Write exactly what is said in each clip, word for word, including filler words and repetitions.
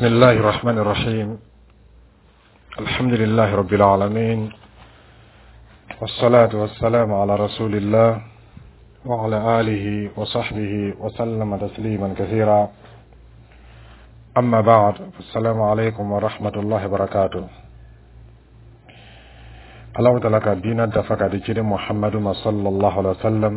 بسم الله الرحمن الرحيم. الحمد لله رب العالمين، والصلاة والسلام على رسول الله وعلى آله وصحبه وسلم تسليما كثيرا. أما بعد، السلام عليكم ورحمة الله وبركاته. الله تعالى دين دفق دجير محمد صلى الله عليه وسلم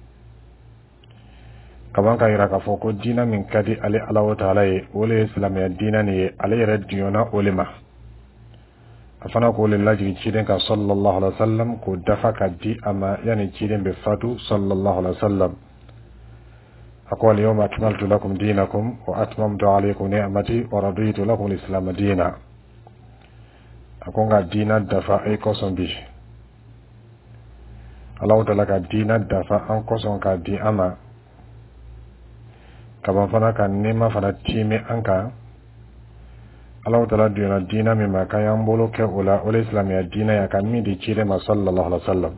kaban ka yira ka fɔ ko diina min ka di ale Alahu Taala ye o le ye silamɛya diina nin ye, ale yɛrɛ diyɔnna o le ma. A fana k'o le lajigi ciden kan sallallahu alaihi wasallam k'o dafa ka di a ma yani ciden bɛ fatu sallallahu alaihi wasallam. A ko al-yawma akmaltu lakum dinakum wa atmamtu alaykum ni'mati wa raditu lakum al-islam diina. A ko nka diina dafa ay kɔsɔn bi. Alahu Taala ka diina dafa an kɔsɔn ka di a ma. Kaban fana ka nema fana time an kan. Alahu Taala diyɔnna diina min ma kan y'an bolo kɛ o la o le silamɛya diina ya ka min di ciden ma sallallahu alaihi wasallam.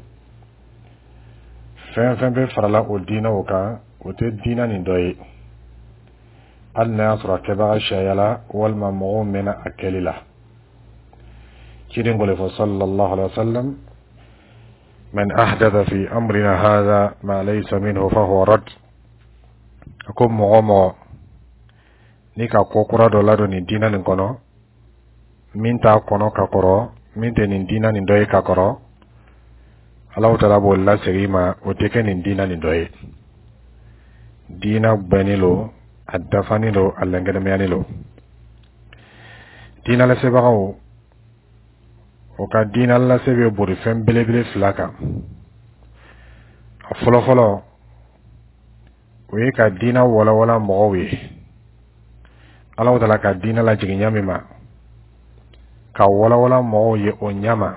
Fɛn fɛn bɛ farala o diina o kan o tɛ diina nin dɔ ye, hali n'a y'a sɔrɔ a kɛbaga sariyala walima mɔgɔw mɛnna a kɛli la. Ciden ko le fɔ sallallahu alaihi wasallam: man ahdatha fi amrina hadha ma laysa minhu fa huwa rad. Ko mɔgɔ mɔgɔ ni ka ko kura dɔ ladon nin diina nin kɔnɔ min t'a kɔnɔ ka kɔrɔ, min tɛ nin diina nin dɔ ye ka kɔrɔ, Alahu Taala b'o lasegin ma, o tɛ kɛ nin diina nin dɔ ye. Diina bɛnnen lo, a dafalen lo, a lɛnkɛnɛmayalen lo. Diina lasebagaw, o ka diina lase bɛ bori fɛn belebele fila kan. A fɔlɔ fɔlɔ o ye ka diina walawala mɔgɔw ye. Alahu Taala ka diina lajigin ɲa min ma, ka walawala mɔgɔw ye o ɲa ma,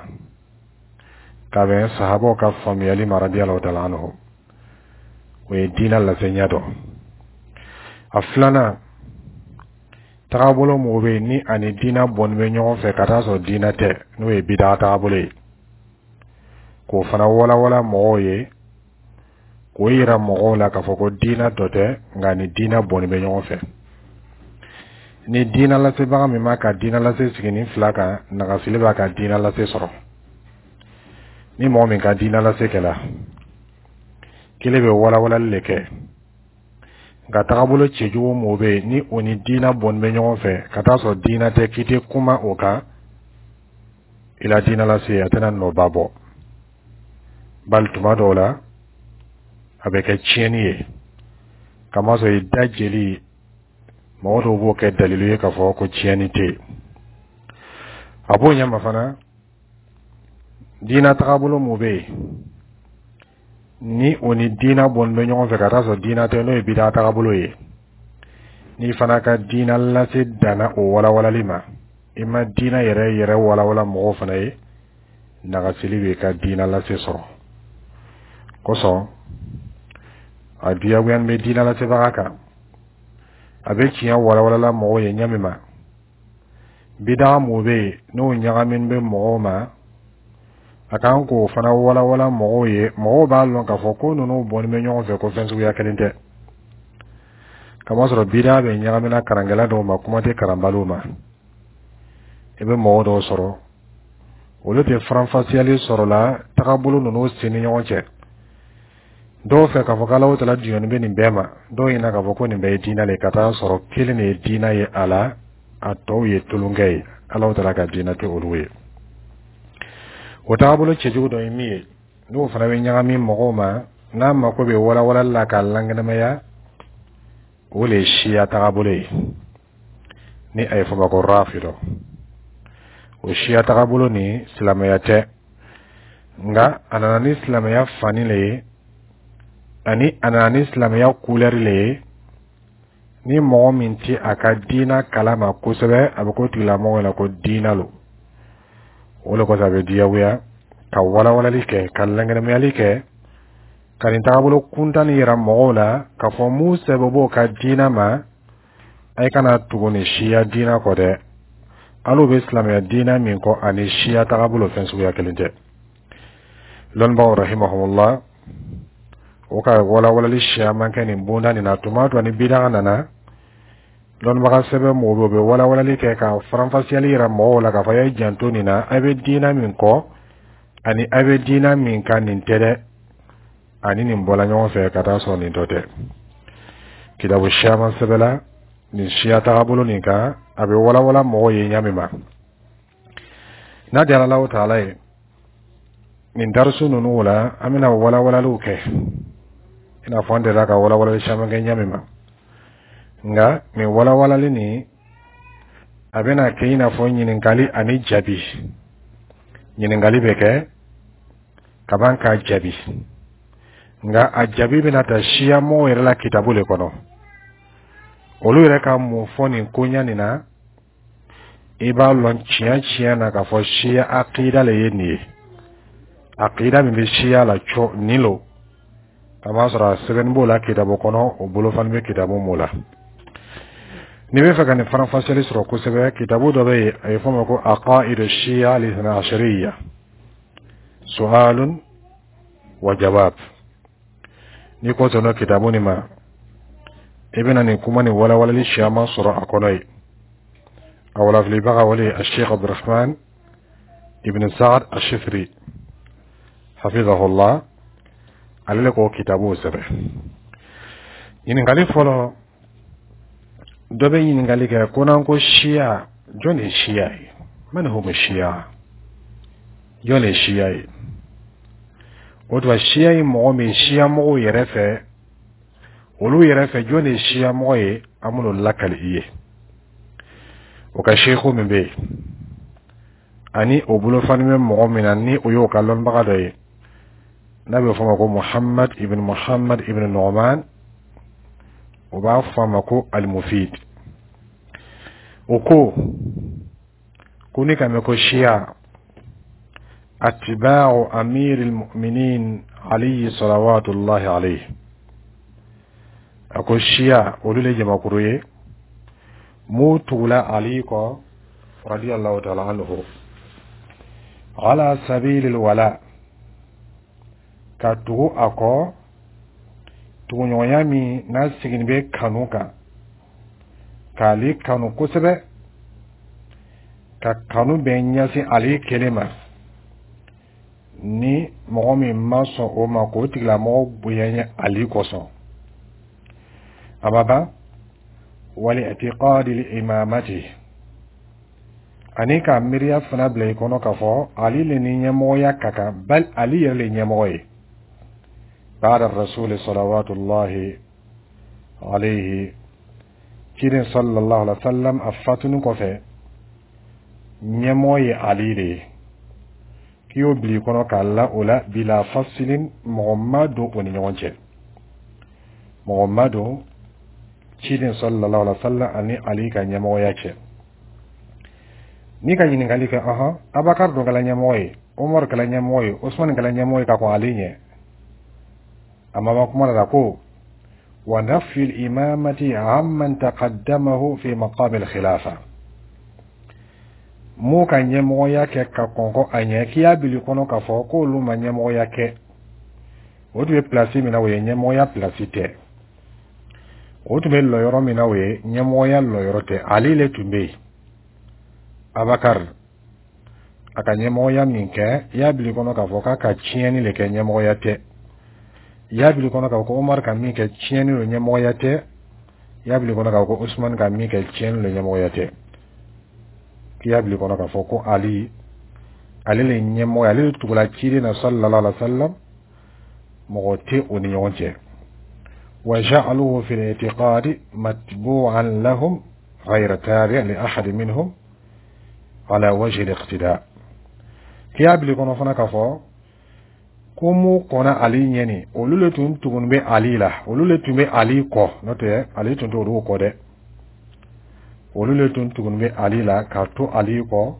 ka bɛn sahabaw ka faamuyali ma radiyallahu ta'ala anhu. O ye diina lase ɲa dɔ. A filanan, tagabolo mɔgɔ bɛ ni ani diina bɔnni bɛ ɲɔgɔn fɛ ka taa sɔrɔ diina tɛ, n'o ye bidaa tagabolo ye. K'o fana walawala mɔgɔw ye, k'o yira mɔgɔw la k'a fɔ ko diina dɔ tɛ nka ni diina bɔnni bɛ ɲɔgɔn fɛ. Ni diina lasebaga min ma ka diina lase sigi nin fila kan, nagafili b'a ka diina lase sɔrɔ. Ni mɔgɔ min ka diina lase kɛla, kelen bɛ walawalali le kɛ, nka tagabolo cɛjugu mɔgɔ bɛ yen ni o ni diina bɔnni bɛ ɲɔgɔn fɛ ka taa sɔrɔ diina tɛ, k'i tɛ kuma o kan, i la diina lase a tɛna nɔba bɔ. Bali tuma dɔw la a bɛ kɛ tiɲɛni ye, kamasɔrɔ i da jeli mɔgɔ dɔw b'o kɛ dalilu ye k'a fɔ ko tiɲɛni tɛ. A b'o ɲɛma fana, diina tagabolo mun bɛ yen ni o ni diina bɔnni bɛ ɲɔgɔn fɛ ka taa sɔrɔ diina tɛ, n'o ye bidaa tagabolo ye, ni fana ka diina lase danna o walawalali ma, i ma diina yɛrɛ yɛrɛ walawala mɔgɔw fana ye, nagasili bɛ ka diina lase sɔrɔ. Kosɔn a diyagoyan bɛ diina lasebaga kan, a bɛ tiɲɛ walawalala mɔgɔw ye ɲa min ma. Bidaa mun bɛ yen n'o ɲagamin bɛ mɔgɔw ma, a kan k'o fana walawala mɔgɔw ye, mɔgɔw b'a lɔn k'a fɔ ko ninnu bɔnni bɛ ɲɔgɔn fɛ ko fɛn suguya kelen tɛ. Kamasɔrɔ bidaa bɛ ɲagamina karankɛla dɔw ma, kuma tɛ karanbaliw ma. I bɛ mɔgɔ dɔw sɔrɔ olu tɛ faranfasiyali sɔrɔ la tagabolo ninnu sen ni ɲɔgɔn cɛ. Dɔw fɛ k'a fɔ ko Alahu Taala diyɔnni bɛ nin bɛɛ ma, dɔw ɲinɛ k'a fɔ ko nin bɛɛ ye diina le, ka taa sɔrɔ kelen de ye diina ye a la, a tɔw ye tulonkɛ ye. Alahu Taala ka diina tɛ olu ye. O tagabolo cɛjugu dɔ ye min ye, n'o fana bɛ ɲagami mɔgɔw ma, n'a mako bɛ walawalali la k'a lankɛnɛmaya, o le ye siya tagabolo ye, ni a ye fɔ ma ko rafida. O siya tagabolo ni silamɛya tɛ, nka a nana ni silamɛya fani le ye, ani a nana ni silamɛya couleur le ye. Ni mɔgɔ min tɛ a ka diina kalama kosɛbɛ, a bɛ ko tigilamɔgɔ la ko diina lo. O le kɔsɔn a bɛ diyagoya ka walawalali kɛ, ka lankɛnɛmayali kɛ, ka nin tagabolo kuntanni yira mɔgɔw la k'a fɔ mun sɛbɛn b'o ka diina ma, a kana tugu ni siya diina kɔ dɛ. Alo bɛ silamɛya diina min kɔ ani siya tagabolo fɛn suguya kelen tɛ. Lɔnnibagaw rahimahumullah, o ka walawalali siya man kɛ nin bonda nin na tuma dɔ ni bidaa nana, lon baga sebe mo be wala wala li ke ka franfasiali ra mo la ka fa ya janto ni na abe dina min ko ani abe dina min kan nin tere ani nin bola nyon fe ka ta so ni dote kitabu shama sebela ni shia tagabulu ni ka abe wala wala mo ye nyamima na jala law taala min darsu nunu wala amina wala wala luke ina fonde la ka wala wala shama ke nyamima nga mi wala wala lini abena keina fo nyiningali ani jabi nyiningali beke kaban ka jabi nga ajabi bina ta shia mo yerla kitabu le kono olu yere ka mu fo ni kunya ni na iba lon chia chia na ka fo shia aqida le yeni aqida mi be shia la cho nilo kama sura seven bola kitabu kono o bolo fan be kitabu mola ni be fa kan fara fasali sura ko sebe kitabu do be ay fo ko aqaid ash-shia al-ithna ashariyya su'alun wa jawab ni ko tono kitabu ni ma ibn ni kuma ni wala wala li shama sura akonai awla fi baga wali al-sheikh Abdurrahman ibn Sa'd al-Shifri hafizahu Allah alele ko kitabu sebe yin ngali folo dobe yin ngali ka konan ko shia jone shia man hum shia jone shia odwa shia mo mi shia mo yerefe olu yerefe jone shia mo ye amulo lakal iye o ka sheikhu mbe ani obulo fanme mo minani o yo kalon baga doye nabi fama ko Muhammad ibn Muhammad ibn Nu'man o ba fama ko al-Mufid o ko kuni kame ko shia atba'u amir al-mu'minin Ali salawatullahi alayhi ako shia olule jama kuruye mutula Ali ko radiyallahu ta'ala anhu ala sabil al-wala ka tugu ako tugu nyoyami na sigin be kanuka kali kanu kusebe ka kanu be nyasi Ali kelema ni momi maso o mako tigla mo buyanya Ali koso ababa wali i'tiqad al-imamati anika miriya fana ble kono kafo Ali le ni nyamoya kaka bal Ali le nyamoye بعد الرسول صلوات الله عليه كيرين صلى الله عليه وسلم أفتن كفه نموي عليه كيو بلي كونو كالا أولا بلا فصل محمد ونيوانجه محمد كيرين صلى الله عليه وسلم أني علي كان نموي يكي نيكا ينغالي كا أها أبكر دو كلا نموي عمر كلا نموي عثمان كلا نموي كاكو عليه أما كما نقول ونفي الإمامة عمن تقدمه في مقام الخلافة مو كان يمويا كاكونكو أنيا كيا بليكونو كفوكو لما يمويا كي ودو يبلاسي مناوي يمويا بلاسي تي ودو يلويرو مناوي يمويا لويرو تي علي لتنبي أبكر أكا يمويا منك يا بليكونو كفوكا كاتشيني لكي يمويا تي yabili kono ka ko Umar kan mi ke chieni lo nyamoyate yabili kono ka ko Usman kan mi ke chieni lo nyamoyate yabili kono ka foko Ali Ali le nyamoya Ali tugula chiri na sallallahu alaihi wasallam mogote oni yonje wa ja'aluhu fi al-i'tiqad matbu'an lahum ghayra tabi' li ahad minhum ala wajhi al-iqtida yabili kono fana ka fo kumu kona Ali nyeni olule tun tugun be Ali la olule tun be Ali ko note Ali tun to ru ko de olule tun tugun be Ali la ka to Ali ko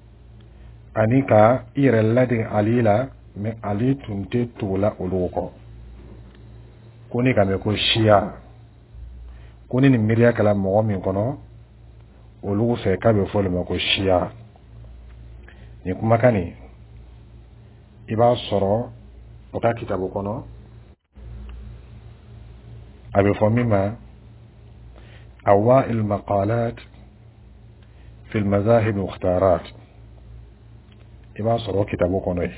anika ire ladin Ali la me Ali tun te tula olu ko kuni kame ko shia kuni ni miriya kala mo mi kono olu fe ka be fole ma ko shia ni kuma kani iba soro oka kitabu kono abe fomima أوائل المقالات في المذاهب واختيارات إما صروا كتابه كوني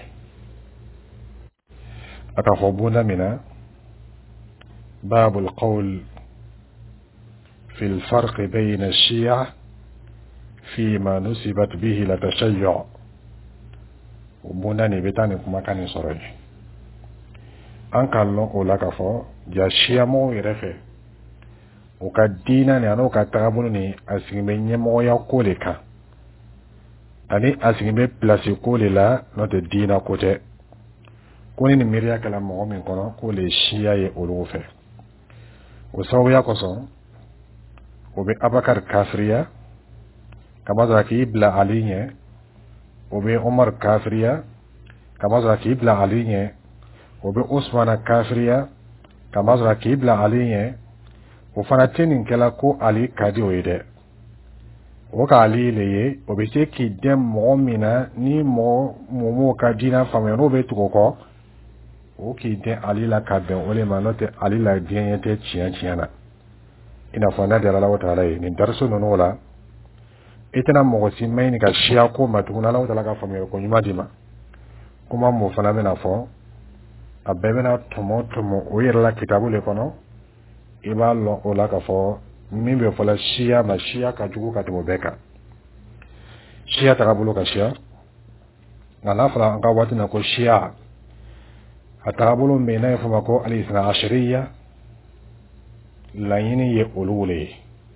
أكفوبونا منا باب القول في الفرق بين الشيعة فيما نسبت به لتشيع وبناني بتاني كما كان يصري أنك الله أولاك فو جا شيعة مو يرفع وكدينا نانو كتغبوني أسيمين يمو يقولك ani asigimbe place ko le la notre dina côté ko ni miria kala mo min kono ko le shia ye olu fe o sawiya ko son o be abakar kafriya kama za ki ibla alinye o be umar kafriya kama za ki ibla alinye o be usman kafriya kama za ki ibla alinye o fana tenin kala ko ali kadi o ide o ka ali le ye o be se ki dem mo mina ni mo mo ka dina fami no be tuko ko o ki de ali la ka be o le manote ali la dien yete chian chiana ina fana de la wata la ni darso no no la itana mo si mai ni ka shia ko matuna la wata la ka fami ko nyuma dima kuma mo fana be na fo abebe na tomo tomo o yera la kitabu le kono iba lo o la ka fo min be fola shia ma shia ka jugu ka timo beka shia tagabulo ka shia ngala fala anga wati na ko shia atagabulo me na fama ko ali isna ashariya la yini ye ulule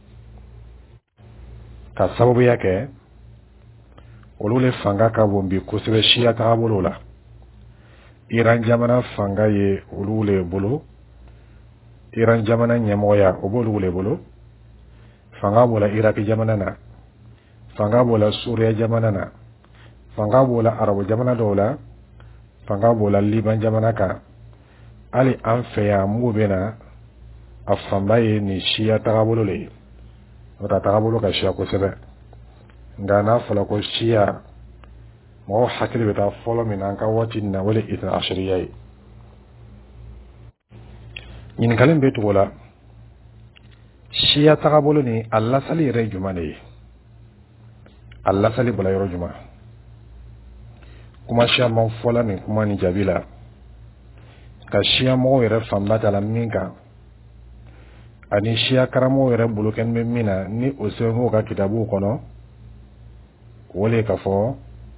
ka sababu yake ulule fanga ka bombi kusebe shia tagabulo la iran jamana fanga ye ulule bolo iran jamana nyamoya obulule bolo fanga bola iraki jamana na fanga bola suriya jamana na fanga bola arabu jamana dola fanga bola liban jamana ka ali anfeya mubena afambaye ni shia tagabolo le ota tagabolo ka shia ko sebe ngana fala ko shia mo hakili beta folo min ka wati na wala ita ashriya yin kalin betu wala shia tagabolo ni Allah sali re jumane Allah sali bula yoro juma kuma shia mo fola min kuma ni jabila ka shia mo yere famba tala minka ani shia karamo yere buluken men mina ni osemo ka kitabu kono wole ka fo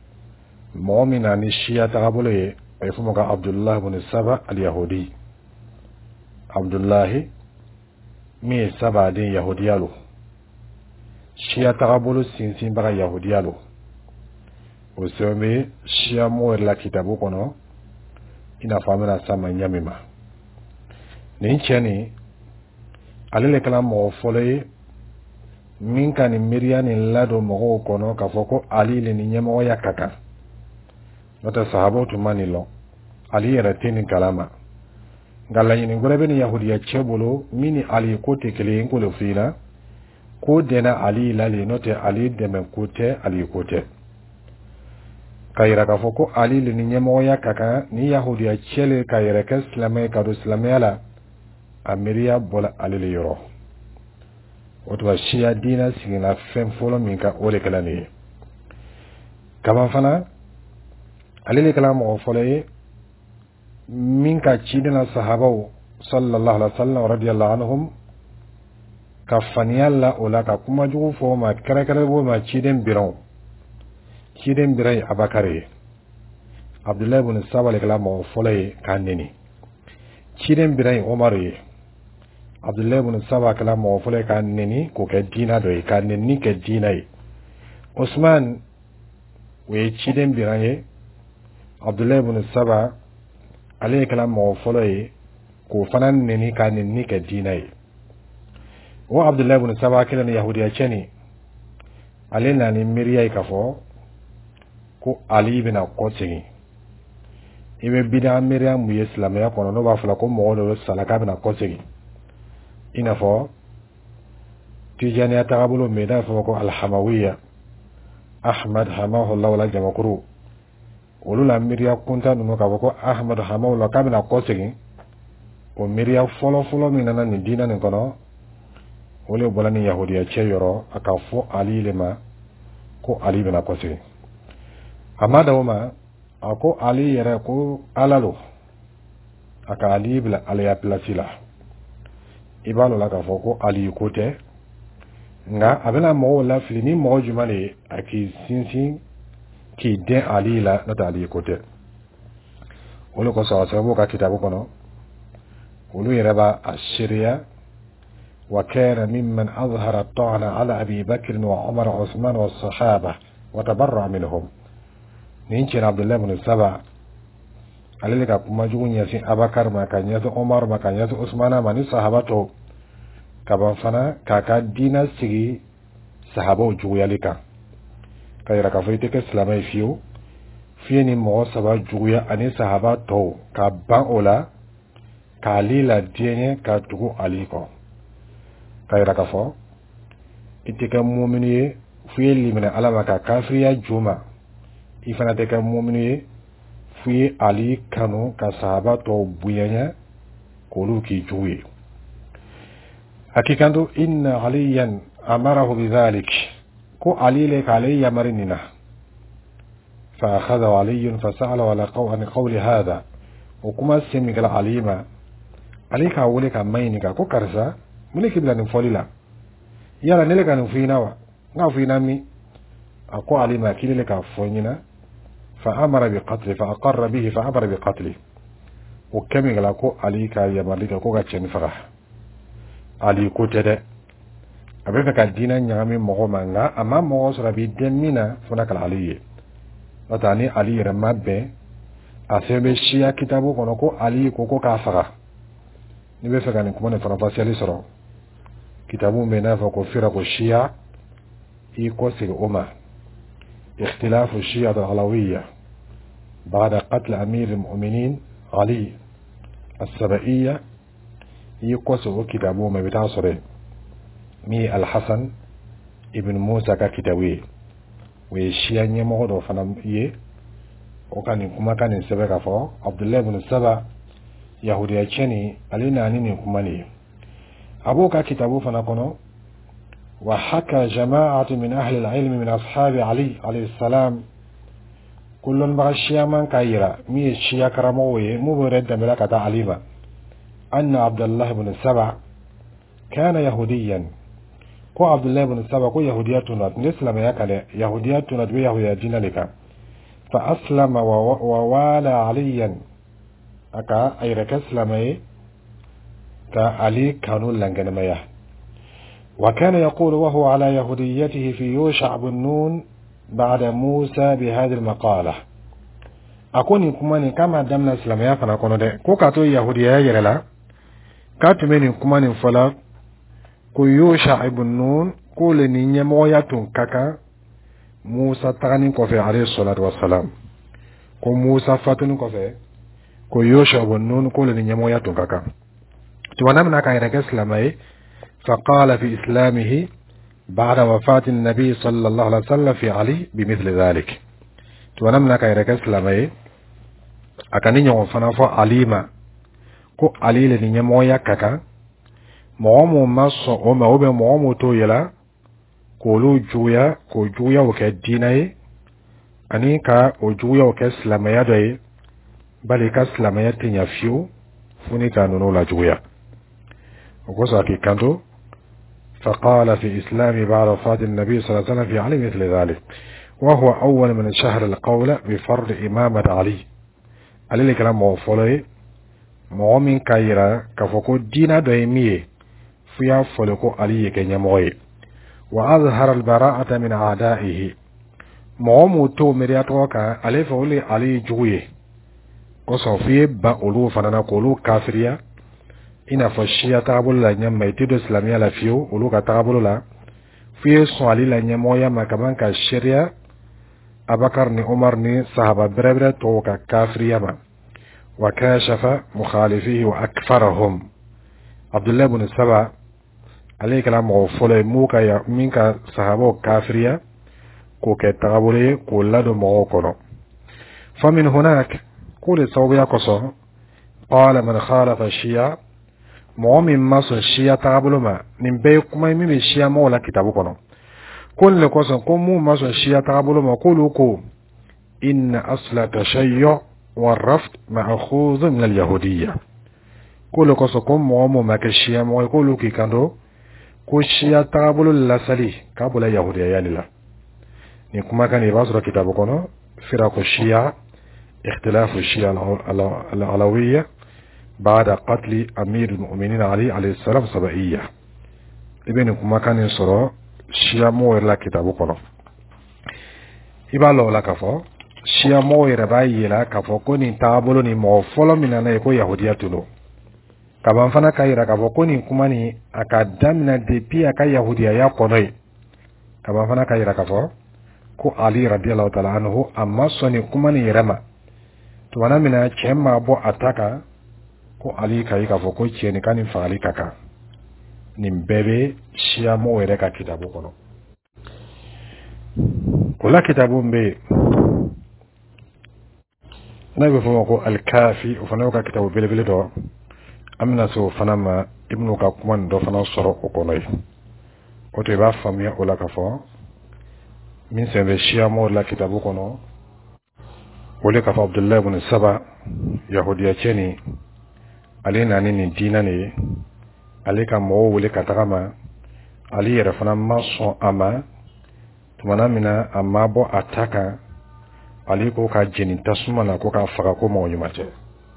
mo mina ni shia tagabolo ye ay fumo ka Abdullah ibn Saba al-Yahudi Abdullahi mi saba din yahudiyalo shia tagabolo sinsin baga yahudiyalo o seme shia mo la kitabu kono ina famina sama nyamima ni cheni alele kala mo fole min kan miriani lado mo kono ka foko ali le ni nyamo ya kaka nota sahabatu manilo ali era tini kalama ngalla yini ngorebe ni yahudiya chebolo mini ali kote kele ngolo fina ko dena ali lali note ali deme kote ali kote kayira ka foko ali le ni nyemo ya kaka ni yahudiya chele kayira ka islamay ka do islamela ameriya bola ali le yoro otwa shia dina singina fem folo minka ole kala ni kama fana ali le kala mo folo min ka cidina sahabau sallallahu alaihi wasallam radiyallahu anhum ka faniyalla ola ka kuma jugu fo ma kare kare bo ma ciden biraw ciden biray abakare abdullah ibn saba le kala mo folay ka neni ciden biray omar ye abdullah ibn saba kala mo folay ka neni ko ka dina do ka neni ka dina yi usman we ciden biray abdullah ibn saba ale kala mo folay ko fanan neni ka neni ka dina yi wa abdullah ibn saba kala ni yahudiya cheni ale na ni miriya ka fo ko ali ibn qotini ibe bida miriya mu islam ya kono no ba fala ko mo do salaka ibn qotini ina fo tijani ya tagabulo meda fo ko al hamawiyya ahmad hamahullah wala jamakuru olula miriya kunta no ka ko ahmad hamahullah kabina qotini o miriya folo folo minana ni dina ni kono wole bolani yahudiya che yoro aka fo ali lema ko ali bena kwase amada woma ako ali yere ko alalo aka ali bila aliya plasila ibalo la ka fo ko ali kote nga abena mo la filini mo jumale aki sinsin ki den ali la nata ali kote wole ko sawa sababu ka kitabu kono wolu yereba ashiria وكان ممن أظهر الطعن على أبي بكر وعمر وعثمان والصحابة وتبرع منهم نينشن عبد الله بن السبع على لك كما جون يسين أبا بكر ما كان يسو عمر ما كان يسو عثمان ما ني صحابته كبا فنا كاكا دينا سيغي صحابه جويا لك كايرا كفيتك اسلامي فيو فيني مو سبا جويا اني صحابته كبا اولا كاليلا ديني كاتو عليكم kayra ka fo itika mu'minu ye fuye limina alama ka kafiriya juma ifana te ka mu'minu ye fuye ali kanu ka sahaba to buyanya kolu ki juwe hakikandu inna aliyan amarahu bidhalik ko ali le ka ali yamarinina fa akhadha ali fa sa'ala wala qawan qawli hadha وكما سمي قال عليما عليك أولك ماينك كو كرسا ملك بلا نفولي يلا نلقى نفينا و نفينا مي أقو عليما كيلي لك فونينا فأمر بقتله فأقر به فأمر بقتله وكمي قال أقو عليك يا مالك كو كاتشن فرح علي كو تده أبيك الدين نعمي مغومانا أما مغوص ربي دمينا فناك العلي وتعني علي رماد به asebe shia kitabu kono ko ali koko ka faga ni be faga ni kuma ne fara fasali soro kitabu mena fa ko fira ko shia i ko sig umma اختلاف الشيعة العلوية بعد قتل أمير المؤمنين علي السبائية يقصوا كتابه ما بتعصره مي الحسن ابن موسى ككتابه ويشيا نيمو فنم يه وكان كما كان سبق فو عبد الله بن السبع يهودي تشني علينا ني كماني ابوك كتابه فنكونو وحكى جماعة من أهل العلم من أصحاب علي عليه السلام كل بغشيا من كايرا مي شيا كرموي مبرد ملكة عليما أن عبد الله بن السبع كان يهوديا كو عبد الله بن السبع كو يهوديات نسلم يكال يهوديات ندوي يهوديين لك فأسلم ووالى عليا أكا أي ركسلمي كعلي كانوا لنجنميه وكان يقول وهو على يهوديته في يوشع بن نون بعد موسى بهذه المقالة أكون كماني كما دمنا إسلاميا فنكون ده كو كاتو يهودية يرلا كاتو مني كماني فلا كو يوشع بن نون كو لنيني موياتون كاكا موسى تغني كوفي عليه الصلاة والسلام كو موسى فاتون كوفي كو يوشع بن نون كو لنيني موياتون كاكا توانا منا كان يركز إسلامي فقال في إسلامه بعد وفاة النبي صلى الله عليه وسلم في علي بمثل ذلك تونمنا كايرك إسلامي أكاني نيو فنافو عليما كو علي لني نمويا كاكا موامو ماسو وما وبه موامو تويلا كولو جويا كو جويا وكا ديناي أني كا وجويا وكا إسلامي دوي بالي كا إسلامي تنيافيو فوني كانونو لا جويا وكوسا كي كانتو فقال في إسلام بعد وفاة النبي صلى الله عليه وسلم في علي مثل ذلك وهو أول من شهر القول بفرض إمامة علي علي الكلام موفولي مؤمن كايرا كفوكو دينا دويمية فيا فولكو علي كنيموي وأظهر البراءة من أعدائه مؤمن تو مرياتوكا علي فولي علي جوي وصوفي بأولو فنانا قولو كافريا ina fo shia tabulu la nyama itido islamia la fiyo uluka tabulu la fiye swali la nyama ya makamanka sharia abakar ni umar ni sahaba brebre toka kafiri yama wakashafa mukhalifihi wa akfarahum abdullah ibn saba alayka la mawfule muka ya minka sahabo kafiriya ko ke tabule ko lado mawokono famin hunak kule sawbiya koso qala man khalafa shia mo min maso shiya tagabolo ma nin be kuma mi be shiya mo la kitabu kono ko le ko son ko mu maso shiya tagabolo ma ko lu ko inna asla tashayyu والرفض مأخوذ من اليهودية كل قصكم مومو مكشيا مو يقولوا كي كانوا كوشيا تابلو لسالي كابولا يهودية يعني لا نكما كان يبصر كتابكم فرق الشيعة اختلاف الشيعة العلوية بعد قتل أمير المؤمنين علي عليه السلام سبعية ابن كما كان يصرا الشيعة مو إلا كتابكم يبقى الله لك فو Shia mo yɛrɛ yela k'a fɔ ko nin taabolo ni mɔgɔ fɔlɔ min nana ye ko yahudiya tolo kaban fana ka yira k'a fɔ ko nin kuma ni a ka damina depuis a ka yahudiyaya kɔnɔ ye kaban fana ka yira k'a fɔ ko Ali radiyallahu ta'ala anhu a ma sɔn nin kuma ni yɛrɛ ma tumana min na cɛ ma bɔ a ta kan ko Ali ka ye k'a fɔ ko cɛ nin ka nin fagali ka kan nin bɛɛ bɛ Shia mo yɛrɛ ka kitabu kɔnɔ o la kitabu bɛ yen نبي فماكو الكافي وفناوكا كتابو بيلي بيلي دو أمنا سو فناما ابنو كاكمان دو فنا صرو وكوني وتبا فاميا أولا كفو من سنبه شيا مور لا كتابو كونو ولي كفو عبد الله بن السبا يهودية چني علينا نيني ديناني عليكا مو ولي كتغاما علي يرفنا ما صن أما تمنا منا أما بو أتاكا Ali ko ka jeni tasuma na ko ka faga ko mo yumate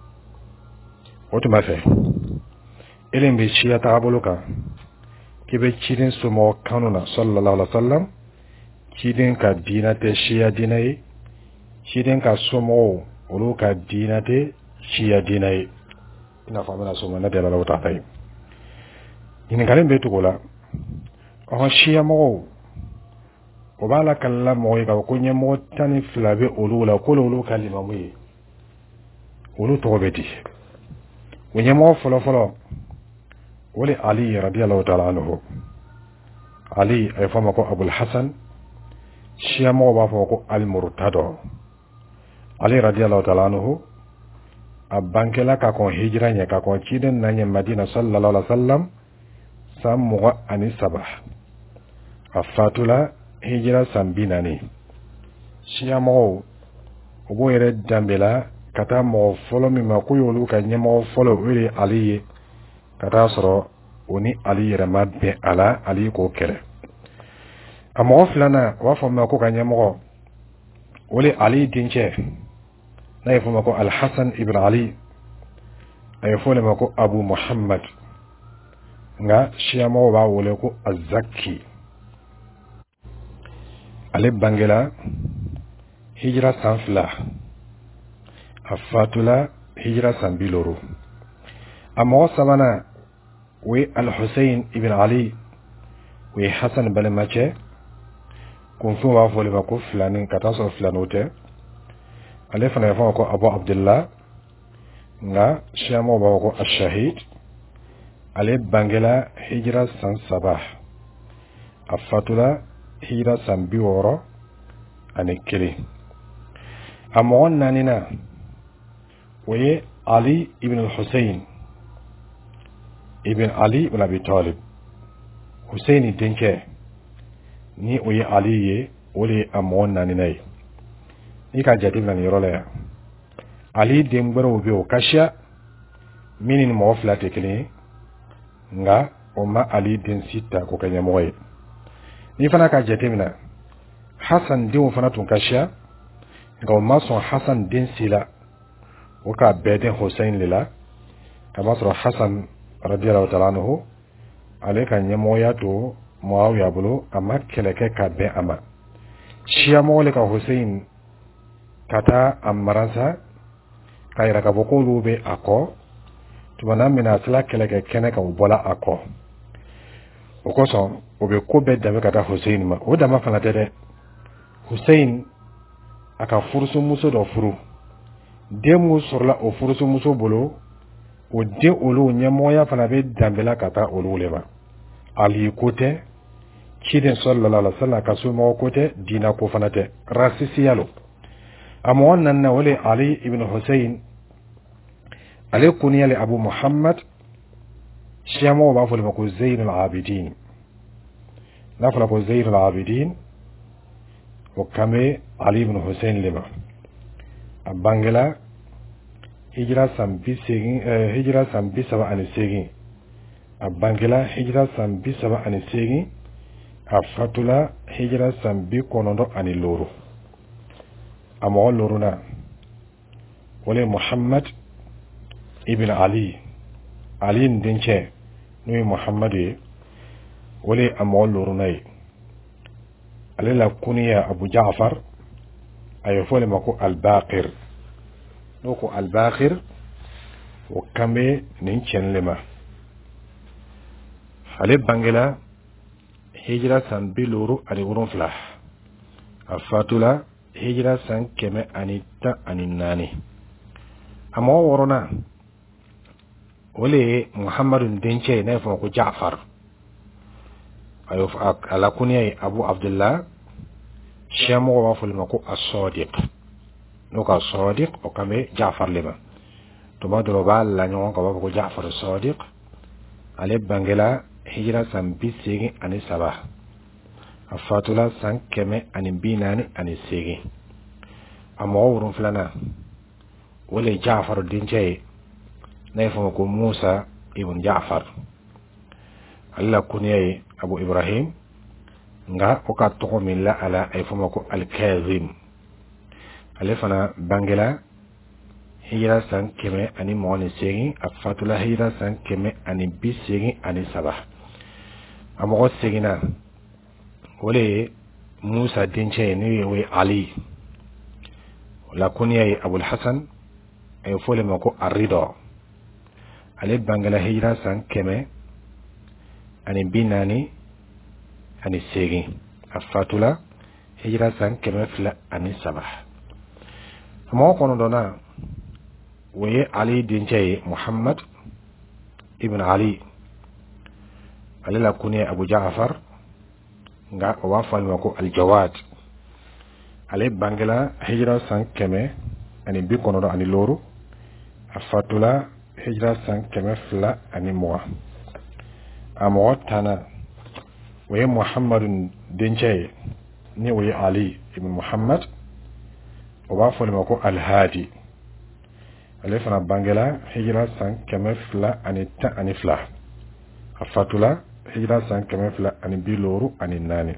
o tuma fe elen be ciya taabolo kan kibe cidin sumo kanuna sallallahu alaihi wasallam cidin ka dinate ciya dinai cidin ka sumo olu ka dinate ciya dinai ina famana sumo na de la wata tay ina kalen be tugola o ciya mo o bala kala mo yi ka ko nye mo tani flabe olu la ko olu kalima mo yi olu to beti o nye mo folo folo wali Ali radiyallahu ta'ala anhu Ali ay fama ko Abul Hasan Shia mo ba fama ko Al Murtado Ali radiyallahu ta'ala anhu abankela ka ko hijra nya ka ko ciden na nya Madina sallallahu alaihi wasallam samu ani sabah afatula hijira sambinani Shia mo obo yere dambela kata mo folo mi ma ko yolu ka nyemo folo wiri Ali kata soro oni Ali yere mabbe ala Ali ko kere amo flana wa fo ma ko ka nyemo woli Ali dinche na yefo ma ko Al Hasan ibn Ali ay fo le ma ko Abu Muhammad nga Shia mo ba wole ko Az-Zakki Ale bangela hijra sanfla afatula hijra sambiloro amo sabana we Al-Husayn ibn Ali we Hasan balmache kunfu wa fole ba ko flanin kata so flanote ale fana fa ko Abu Abdullah nga Shamo ba ko Ash-Shahid ale bangela hijra san sabah afatula hira sambi woro ane kiri amon nanina we Ali ibn al-Husayn ibn Ali ibn Abi Talib Husaini dinke ni we Ali ye wole amon nanina ni ka jadi nan yorole Ali dembaro be o kasha minin mo flate kini nga o ma Ali den sita ko kanya moye ni fana ka jatemina Hassan din fana tun kashiya ga ma son Hassan din sila o ka beden Hussein lila kama sura Hassan radiyallahu ta'ala anhu aleka nyemo ya to Muawiya bulo amma keleke ka be ama shiya mo le ka Hussein kata amaransa kaira ka bokolu be ako tubana mina sala keleke kene ka bola ako o ko son o be ko be dabe kata Hussein ma o dama fana tede Hussein aka furusu muso do furu demu sorla o furusu muso bolo o de olu nyamoya fana be dambela kata olu leba Ali kote kiden sallallahu alaihi wasallam ka so mo kote dina ko fana te rasisi yalo amma wannan na wale Ali ibn Hussein ale kuniyale Abu Muhammad Shia mo ba fo le ko Zayn al-Abidin na fo ko Zayn al-Abidin o kame Ali ibn Hussein lema abangela hijra sam bisegin hijra sam bisaba ani segin abangela hijra sam bisaba ani segin afatula hijra sam bi konondo ani loro amo loruna wala Muhammad ibn Ali Ali ndinche nuy Muhammad wala amo lorunay alela kuniya Abu Ja'far ayo fole mako al-Baqir noko al-Baqir o kambe nin chenlema ale bangela hijra san biluru ali wuron flah afatula hijra san keme anita aninani amo worona wole Muhammadun denche na fo ko Ja'far ayo ala kuniya Abu Abdullah shamo wa fole mako as-Sadiq nuka as-Sadiq o kambe Ja'far lema to ba do ba la nyon ko ko Ja'far as-Sadiq ale bangela hijra san bisegi ani saba afatula san keme ani binani ani segi amo wurun flana wole Ja'far dinje na fo ko Musa ibn Ja'far alla kuniyai Abu Ibrahim nga o ka to min la ala ay fo ko al-Kazim ale fana bangela hijra san keme ani moni segi afatula hijra san keme ani bisegi ani saba amo segina wole Musa dinche ni we Ali la kuniyai Abu al-Hasan ay fole mako Ar-Ridha ale bangala hijra san keme ani binani ani segi afatula hijra san keme fla ani saba amo kono dona we Ali dinche Muhammad ibn Ali ale la kuniyai Abu Ja'far nga wa falma ko al-Jawad ale bangala hijra san keme ani bi kono ani loro afatula hijra san keme fla ani moa amo tana we Muhammadun dinche ni we Ali ibn Muhammad wa falma ko al-Hadi ale fana bangala hijra san keme fla ani ta ani fla afatula hijra san keme fla ani bi loro ani nani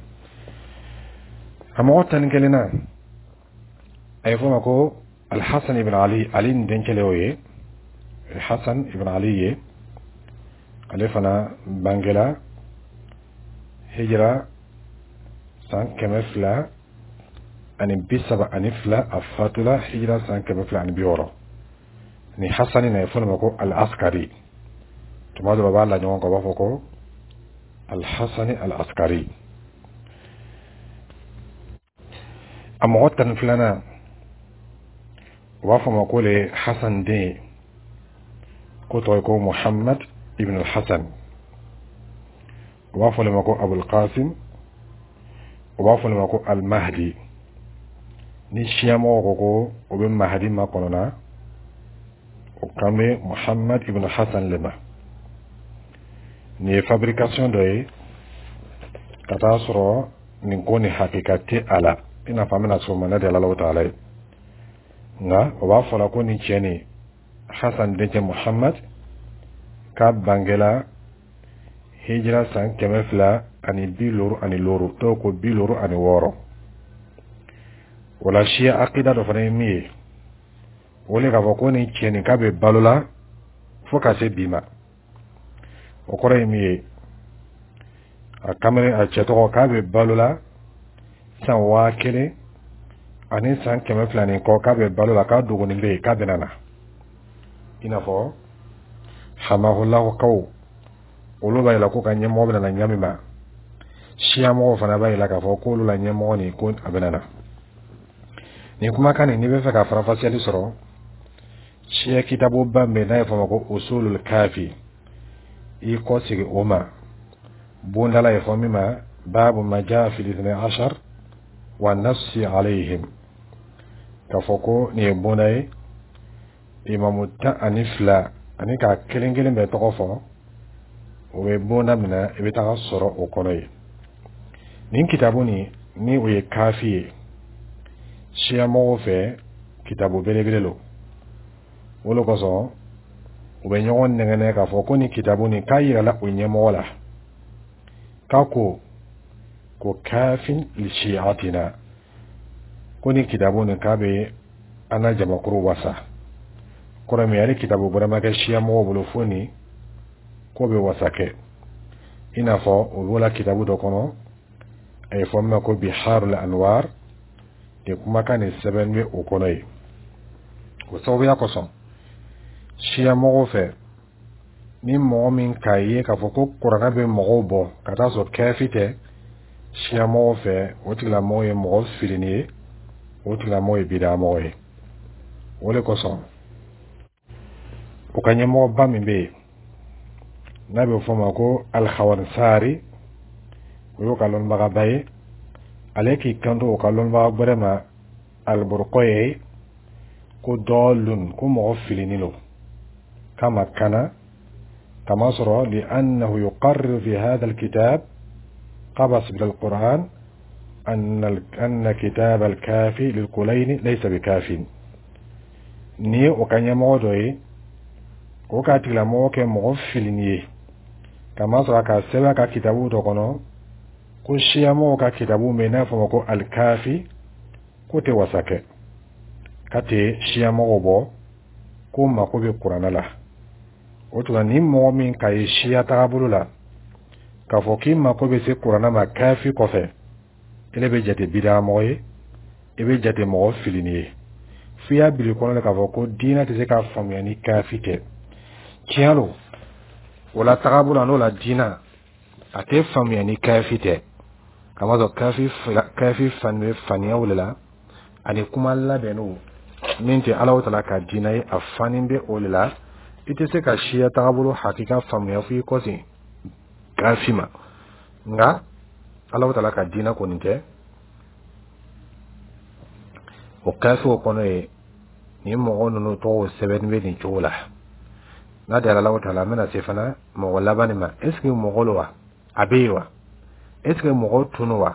amo tan gelena ay fo mako al-Hasan ibn Ali Ali ndencele oye al-Hasan ibn Ali ye ale fana bangela hijra san keme fla ani bisaba ani fla afatula hijra san keme fla ani bioro ni Hasan na fo mako al-Askari to ma do baba la nyon ko ba foko al-Hasan al-Askari amo tan flana wa fa makole Hasan de ko to ko Muhammad ibn al-Hasan wa fa mako Abu al-Qasim wa fa mako al-Mahdi ni shiyamo ko ko o be Mahdi makonona o kame Muhammad ibn al-Hasan lema ni fabrication de katasro ni goni hakikati ala ina famina so manade Allah ta'ala nga wa fala ko ni cheni Hasan de Muhammad ka bangela hijra san kemefla ani biluru ani loro to ko biluru ani woro wala shia aqida do fane mi wole ka ko ni cheni ka be balola foka se bima o kore mi a kamere a cheto ka be balola san wa kele ani san keme flani ko ka be balola ka dugo ni be ka benana ina fo hamahullahu qaw olo ba ila ko ka nyemo be na nyami ma shia mo fana ba ila ka fo ko lo la nyemo ni ko abenana ni kuma kan ni be fa ka fara fasiyali soro shia kitabu bambe na fo ko usulul kafi i ko sigi oma bundala e fo mima babu majaa fi الاثني عشر والنص عليهم كفوكو ني بوناي امام تا انفلا اني كا كلينغلين بي توكو o be bonda mina e be taga soro o kono ye nin kitabu ni ni o ye kafi ye Shia mɔgɔw fɛ kitabu belebele lo wolo kosɔn u bɛ ɲɔgɔn nɛgɛnɛ k'a fɔ ko ni kitabu ni k'a yirala o ɲɛmɔgɔ la k'a ko ko kafin li shi'atina ko ni kitabu ni k'a bɛ an ka jamakuru wasa kɔrɔ min ale kitabu bɔrama kɛ Shia mɔgɔw bolo fo ni ko bɛ wasa kɛ i n'a fɔ o b'o la kitabu dɔ kɔnɔ a ye fɔ min ma ko Biharul Anwar de kumakan ni sɛbɛn bɛ o kɔnɔ ye o sababuya kosɔn Shia mɔgɔw fɛ ni mɔgɔ min k'a ye k'a fɔ ko kuranɛ bɛ mɔgɔw bɔ ka taa sɔrɔ kɛfi tɛ Shia mɔgɔw fɛ o tigilamɔgɔ ye mɔgɔ filini ye o tigilamɔgɔ ye bida mɔgɔ ye o de kosɔn o ka ɲɛmɔgɔba min bɛ yen n'a bɛ fɔ ma ko Al-Khawarizmi o y'o ka lɔnnibagaba ye ale k'i kanto o ka lɔnnibaga gbɛrɛ ma Al-Burqi ko dɔɔlun ko mɔgɔ filini lo kama kana kama sɔrɔ li annahu yuqarrir fi hadha al-kitab qabas bil al-Qur'an anna anna kitab al-kafi lil-Kulayni laysa bikafin ni o ka ɲɛmɔgɔ dɔ ye o ka tigilamɔgɔ kɛ mɔgɔ filini ye kama sɔrɔ ka sɛbɛn ka kitabu dɔ kɔnɔ ko Shia mɔgɔw ka kitabu bɛ n'a fɔ ma ko al-Kafi ko tɛ wasa kɛ ka tɛ Shia mɔgɔw bɔ ko mako bɛ kuranɛ la o tuma ni mɔgɔ min ka ye Shia tagabolo la k'a fɔ k'i mako bɛ se kuranɛ ma Kafi kɔfɛ ele bɛ jate bida mɔgɔ ye e bɛ jate mɔgɔ filini ye f'i y'a bili kɔnɔ la k'a fɔ ko diinɛ tɛ se ka faamuya ni Kafi tɛ tiɲɛ lo o la tagabolo la n'o la diinɛ a tɛ faamuya ni Kafi tɛ kama sɔrɔ Kafi Kafi fan bɛ faniyaw de la ani kuma labɛnniw min tɛ Alahu Taala ka diinɛ ye a fani bɛ o de la i tɛ se ka Shia tagabolo hakika faamuya f'i kɔsi Kafi ma nka Alahu Taala ka diinɛ kɔni tɛ o Kafi o kɔnɔ ye ni mɔgɔ ninnu tɔgɔ sɛbɛn bɛ nin cogo la n'a diyara Alahu Taala an bɛna se fana mɔgɔ laban ma est ce que mɔgɔ lo wa a bɛ yen wa est ce que mɔgɔ tunu wa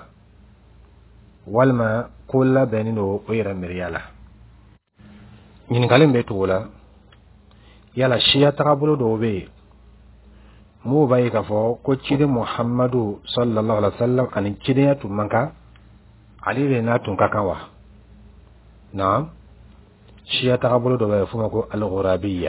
walima ko labɛnnen don o yɛrɛ miiriya la ɲininkali bɛ tugu la yala Shia tagabolo dɔw bɛ yen m'o b'a ye k'a fɔ ko ciden Muhammadu sallallahu alaihi wa sallam ani cidenya tun man kan ale de n'a tun ka kan wa naam Shia tagabolo dɔw bɛ yen f'o ma ko al-Ghurabiyya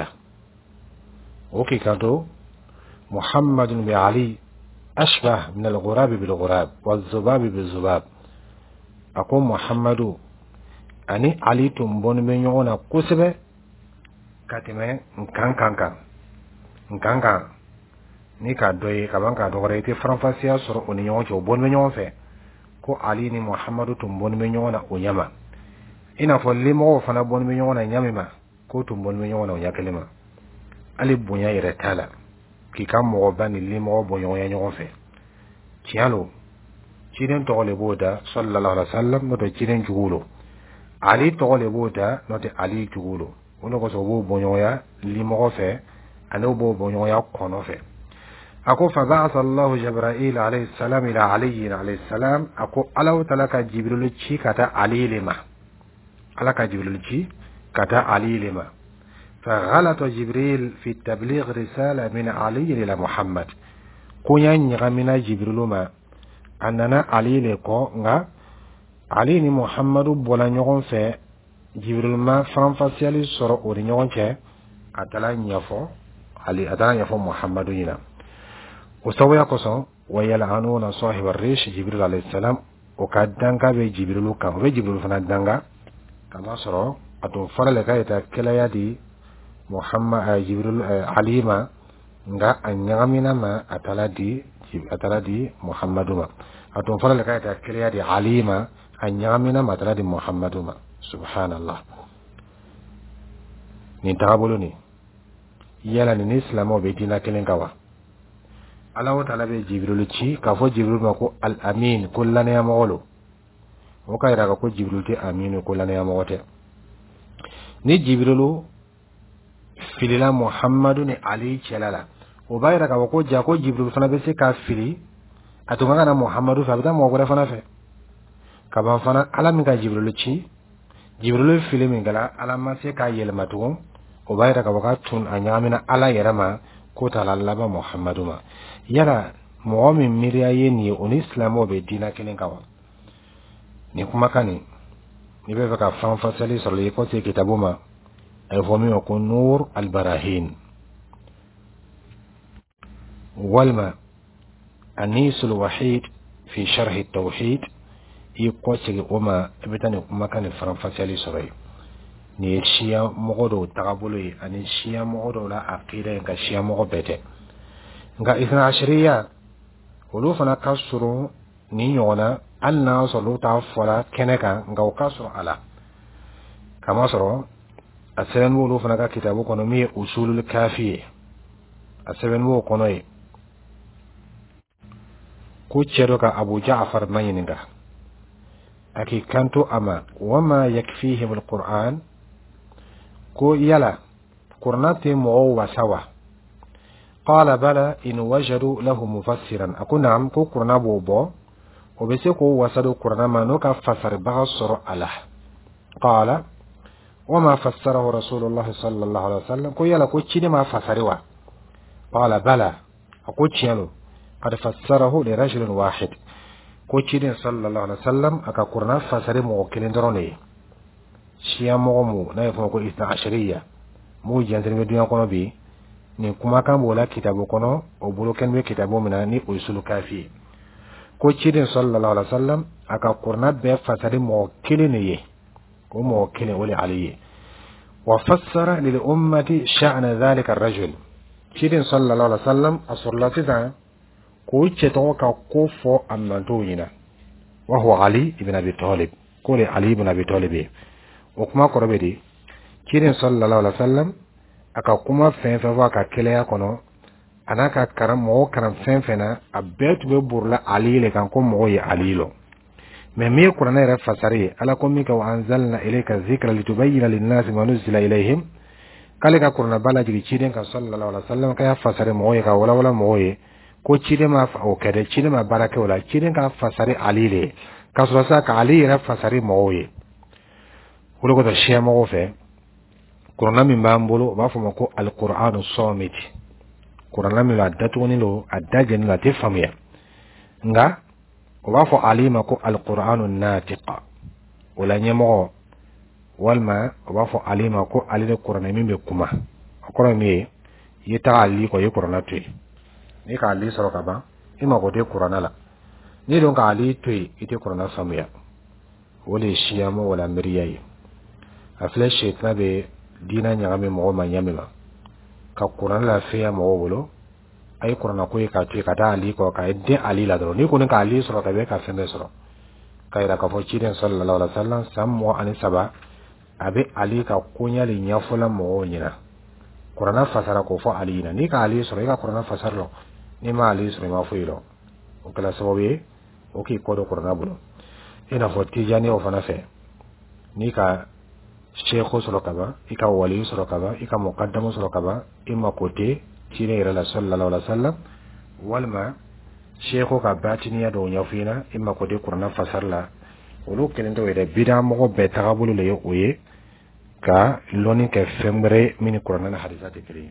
o k'i kanto Muhammadun bi Ali ashbah min al-ghurab bil-ghurab waz-zubab bil-zubab ako Muhammadu ani Ali tun bɔnnen bɛ ɲɔgɔn na kosɛbɛ ka tɛmɛ nkan kan kan nkan kan ni k'a dɔ ye ka ban k'a dɔgɔda i tɛ faranfasiya sɔrɔ o ni ɲɔgɔn cɛ o bɔnnen bɛ ɲɔgɔn fɛ ko Ali ni Muhammadu tun bɔnnen bɛ ɲɔgɔn na o ɲɛma i n'a fɔ limɔgɔw fana bɔnnen bɛ ɲɔgɔn na ɲa min ma k'o tun bɔnnen bɛ ɲɔgɔn na o ɲa kelen ma hali bonya yɛrɛ t'a la k'i ka mɔgɔba ni limɔgɔ bɔ ɲɔgɔnya ɲɔgɔn fɛ tiɲɛ lo ciden tɔgɔ le b'o da sallallahu alaihi wa sallam n'o tɛ ciden jugu lo Ali tɔgɔ le b'o da n'o tɛ Ali jugu lo o de kosɔn o b'o bɔ ɲɔgɔnya limɔgɔ fɛ ani o b'o bɔ ɲɔgɔnya kɔnɔ fɛ a ko fa ba'atha Allahu Jibril alayhi salam ila Ali alayhi salam a ko Alahu Taala ka Jibril ci ka taa Ali le ma Ala ka Jibril ci ka taa Ali le ma فغلط جبريل في تبليغ رسالة من علي إلى محمد كونيا نغمنا جبريل ما أننا علي لكو نغا علي ni محمد بولا نيغون في جبريل ما فرنفاسيالي سورو وري نيغون تي أتلا نيفو علي أتلا نيفو محمد ينا وسويا كوسو ويلعنون صاحب الريش جبريل عليه السلام وكادانغا بي جبريل كان بي جبريل فنا دانغا كما سورو أتو فرل كايتا كلايا دي Muhammad Jibril Alima nga anyamina ma atala di atala di Muhammaduma atun fara ka ta kiriya di Alima anyamina ma atala di Muhammaduma subhanallah ni tabulu ni yala ni islamo be dina kelen kawa Allah ta'ala be Jibril ci ka fo Jibril ma ko al amin kullana ya mawlo o kay raga ko Jibril te amin kullana ya mawote ni Jibrilu filila Muhammadu ni Ali cɛla la وبايرك وكو جاكو جبريل فنا بسي كافري أتوغانا محمد فابدا موغودا فنا في كبان فنا على من جبريل تشي جبريل فيلم من غلا على ما سي كا يلماتو وبايرك وكاتون أنيامنا على يرما كوتا لالبا محمد ما يلا مؤمن مريايني اون اسلام وبدينا كلين كوا نيكما كاني نيبه فكا فان فاسلي سولي كوتي كتابوما الفومي وكون نور البراهين والما النيس الوحيد في شرح التوحيد يقوتي وما ابتاني كما كان فان فاسلي سولي ni shia mogodo tagabulu ani shia mogodo la aqida nga shia mogo bete nga isna ashriya ولو فنا كسرو نيونا أن صلوا تعفلا كنكا غو كسر على كما سرو أسرن ولو فنا كتابو كنومي أصول الكافية أسرن ولو كنوي كوتشيروك أبو جعفر مينغا أكي كانتو أما وما يكفيهم القرآن كو يلا قرناتي مو وسوا قال بلى إن وجدوا له مفسرا أكون نعم كو قرنا بوبو وبسيكو وسدوا قرنا ما نوكا فسر بغصر على قال وما فسره رسول الله صلى الله عليه وسلم كو يلا كو تشيني ما فسروا قال بلى أكو تشينو قد فسره لرجل واحد كو تشيني صلى الله عليه وسلم أكا قرنا فسر موكلين دروني شيا مغمو نايفو كو إثنى عشرية مو جانتر مدويا قنو بي ni kuma kan bola kitabu kono o bolo ken be kitabu mina ni usul kafi ko cidin sallallahu alaihi wasallam aka qurna be fasari mo kilini ye ko mo kilini wali aliye wa fassara lil ummati sha'na dhalika ar-rajul cidin sallallahu alaihi wasallam asurlati da ko ceto ka ko fo ammanto yina wa huwa ali ibn abi talib ko li ali ibn abi talib o kuma ko robedi cidin sallallahu alaihi wasallam aka kuma fenfe fa ka keleya kono anaka karam mo karam fenfe na abetu be burla alile kan ko mo ye alilo me mi qur'ana ra fasari ala ko mi ka wa anzalna ilayka dhikra litubayyana lin-nasi ma nuzila ilayhim kale ka qur'ana bala jigi chiden ka sallallahu alaihi wasallam ka fasari mo ye ka wala wala mo ye ko chide ma fa o kede chide ma baraka wala chiden ka fasari alile ka so sa ka ali ra fasari mo ye wala ko da shiya mo fe Qur'ana min bambolo ba fo mako al-Qur'anu somit Qur'ana min la datoni lo adaje ni la tefamia nga ba fo alima ko al-Qur'anu natiqa wala nyemo walma ba fo alima ko alile Qur'ana min be kuma Qur'ana mi yita ali ko yi Qur'ana tu ni ka ali soro ka ba ima ko de Qur'ana la ni don ka ali tu ite Qur'ana famia wala shiyamo wala miriyayi afle shaytan be dina nyagame mo ma nyamela ka Qur'an la fiya mo wolo ay Qur'an ko ka ti ka da ali ko ka de ali la do ni ko ka ali soro ka be ka fembe soro kayra ka fo chiden sallallahu alaihi wasallam sammo ani saba abe ali ka kunya li nyafula mo nyina Qur'an fasara ko fo ali na ni ka ali soro ka Qur'an fasarlo ni ma ali soro ma fuilo o kala sababe o ki ko do Qur'an bulo ina fo tijani o fana fe ni ka Sheikh Surokaba, ika wali Surokaba, ika muqaddamu Surokaba, ima kote, chine ira sallallahu alaihi wasallam, walma Sheikh ka batiniya do nyafina, ima kote Qur'an fasarla. Olu kelendo ida bida mo be tagabulu le oye ka loni ke fembre min Qur'an na hadithati kiri.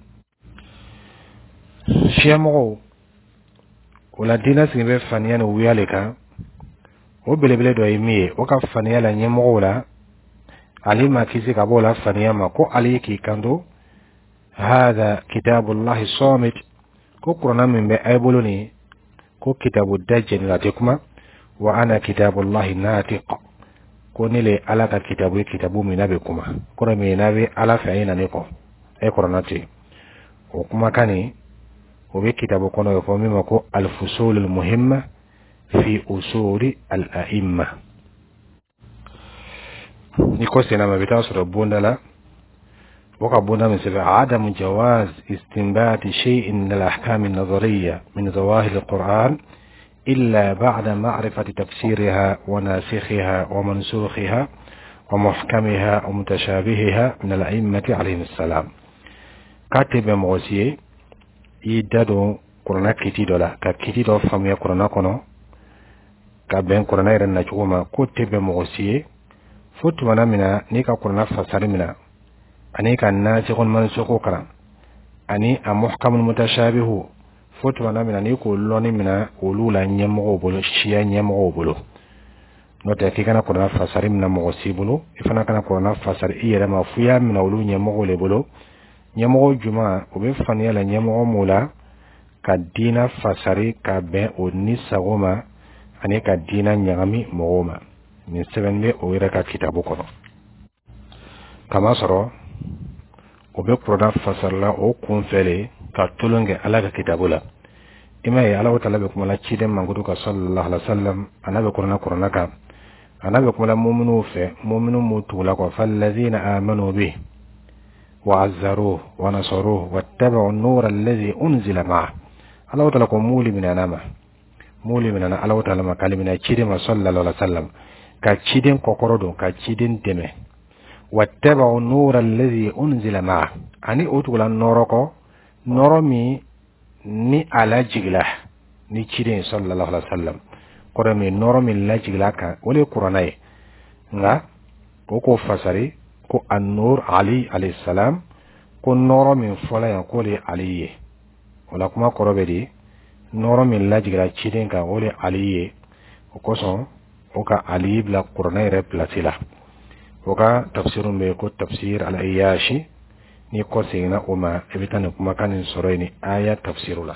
Shemo wala dina sinbe faniya no wiyaleka. O belebele do yimiye, o ka faniya la nyemo wala علي ما كيسي كابولا فنياما كو علي كي كاندو هذا كتاب الله الصامت كو قرنا من بأيبولوني كو كتاب الدجن لاتكما وأنا كتاب الله الناتق كو نيلي على كتابي كتابو من نبيكما كو من نبي على فعين نيكو أي قرناتي وكما كاني وبي كتابو كونو يفهمي مكو الفصول المهمة في أصول الأئمة نيكوسي نما بتاصر بوندلا وقع بوندا من سبع عدم جواز استنبات شيء من الأحكام النظرية من ظواهر القرآن إلا بعد معرفة تفسيرها وناسخها ومنسوخها ومحكمها ومتشابهها من الأئمة عليهم السلام كاتب موسيه i dado Qur'ana kiti dola ka kiti do famuya Qur'ana kono ka ben Qur'ana yɛrɛ na cogo ma ko tɛ bɛn mɔgɔ si ye fo tumana mina ni ka Qur'ana fasari mina ani ka nasikul mansukh karan ani a muhkamul mutashabihu fo tumana mina ni ko lɔni mina olu la ɲɛmɔgɔw bolo siya ɲɛmɔgɔw bolo n'o tɛ k'i kana Qur'ana fasari mina mɔgɔ si bolo i fana kana Qur'ana fasari i yɛrɛ ma fo y'a mina olu ɲɛmɔgɔw le bolo ɲɛmɔgɔ juma o bɛ faniya la ɲɛmɔgɔ mu la ka diina fasari ka bɛn o ni sago ma ani ka diina ɲagami mɔgɔw ma nin sɛbɛn bɛ o yɛrɛ ka kitabu kɔnɔ kama sɔrɔ o bɛ Qur'ana fasarila o kun fɛ le ka tulon kɛ Ala ka kitabu la i ma ye Ala Ta'ala bɛ kuma la ciden mankutu ka sallallahu alaihi wasallam ana bɛ Qur'ana Qur'ana kan ana bɛ kuma la mu'minu fɛ mu'minu mu tugula kɔ fallazina amanu bi وعزروه ونصروه واتبعوا النور الذي أنزل معه الله تعالى مولي من أنام مولي من أنا الله تعالى ما قال من أشيدنا صلى الله عليه وسلم كأشيدن كقردون كأشيدن دمه واتبعوا النور الذي أنزل معه أني أقول النورك نورمي ni ala jigla ni ciden sallallahu alaihi wasallam korami noromi la jigla ka wole qur'anai nga ko fasari ko an-nur ali alayhi salam ko noro min fola yan ko le aliye wala kuma korobe di noro min la jigla ciden ka wole aliye ko son o ka ali bla qur'anai re platila o ka tafsirun be ko tafsir al-ayashi ni ko sina uma ebitane kuma kanin soroini aya tafsirula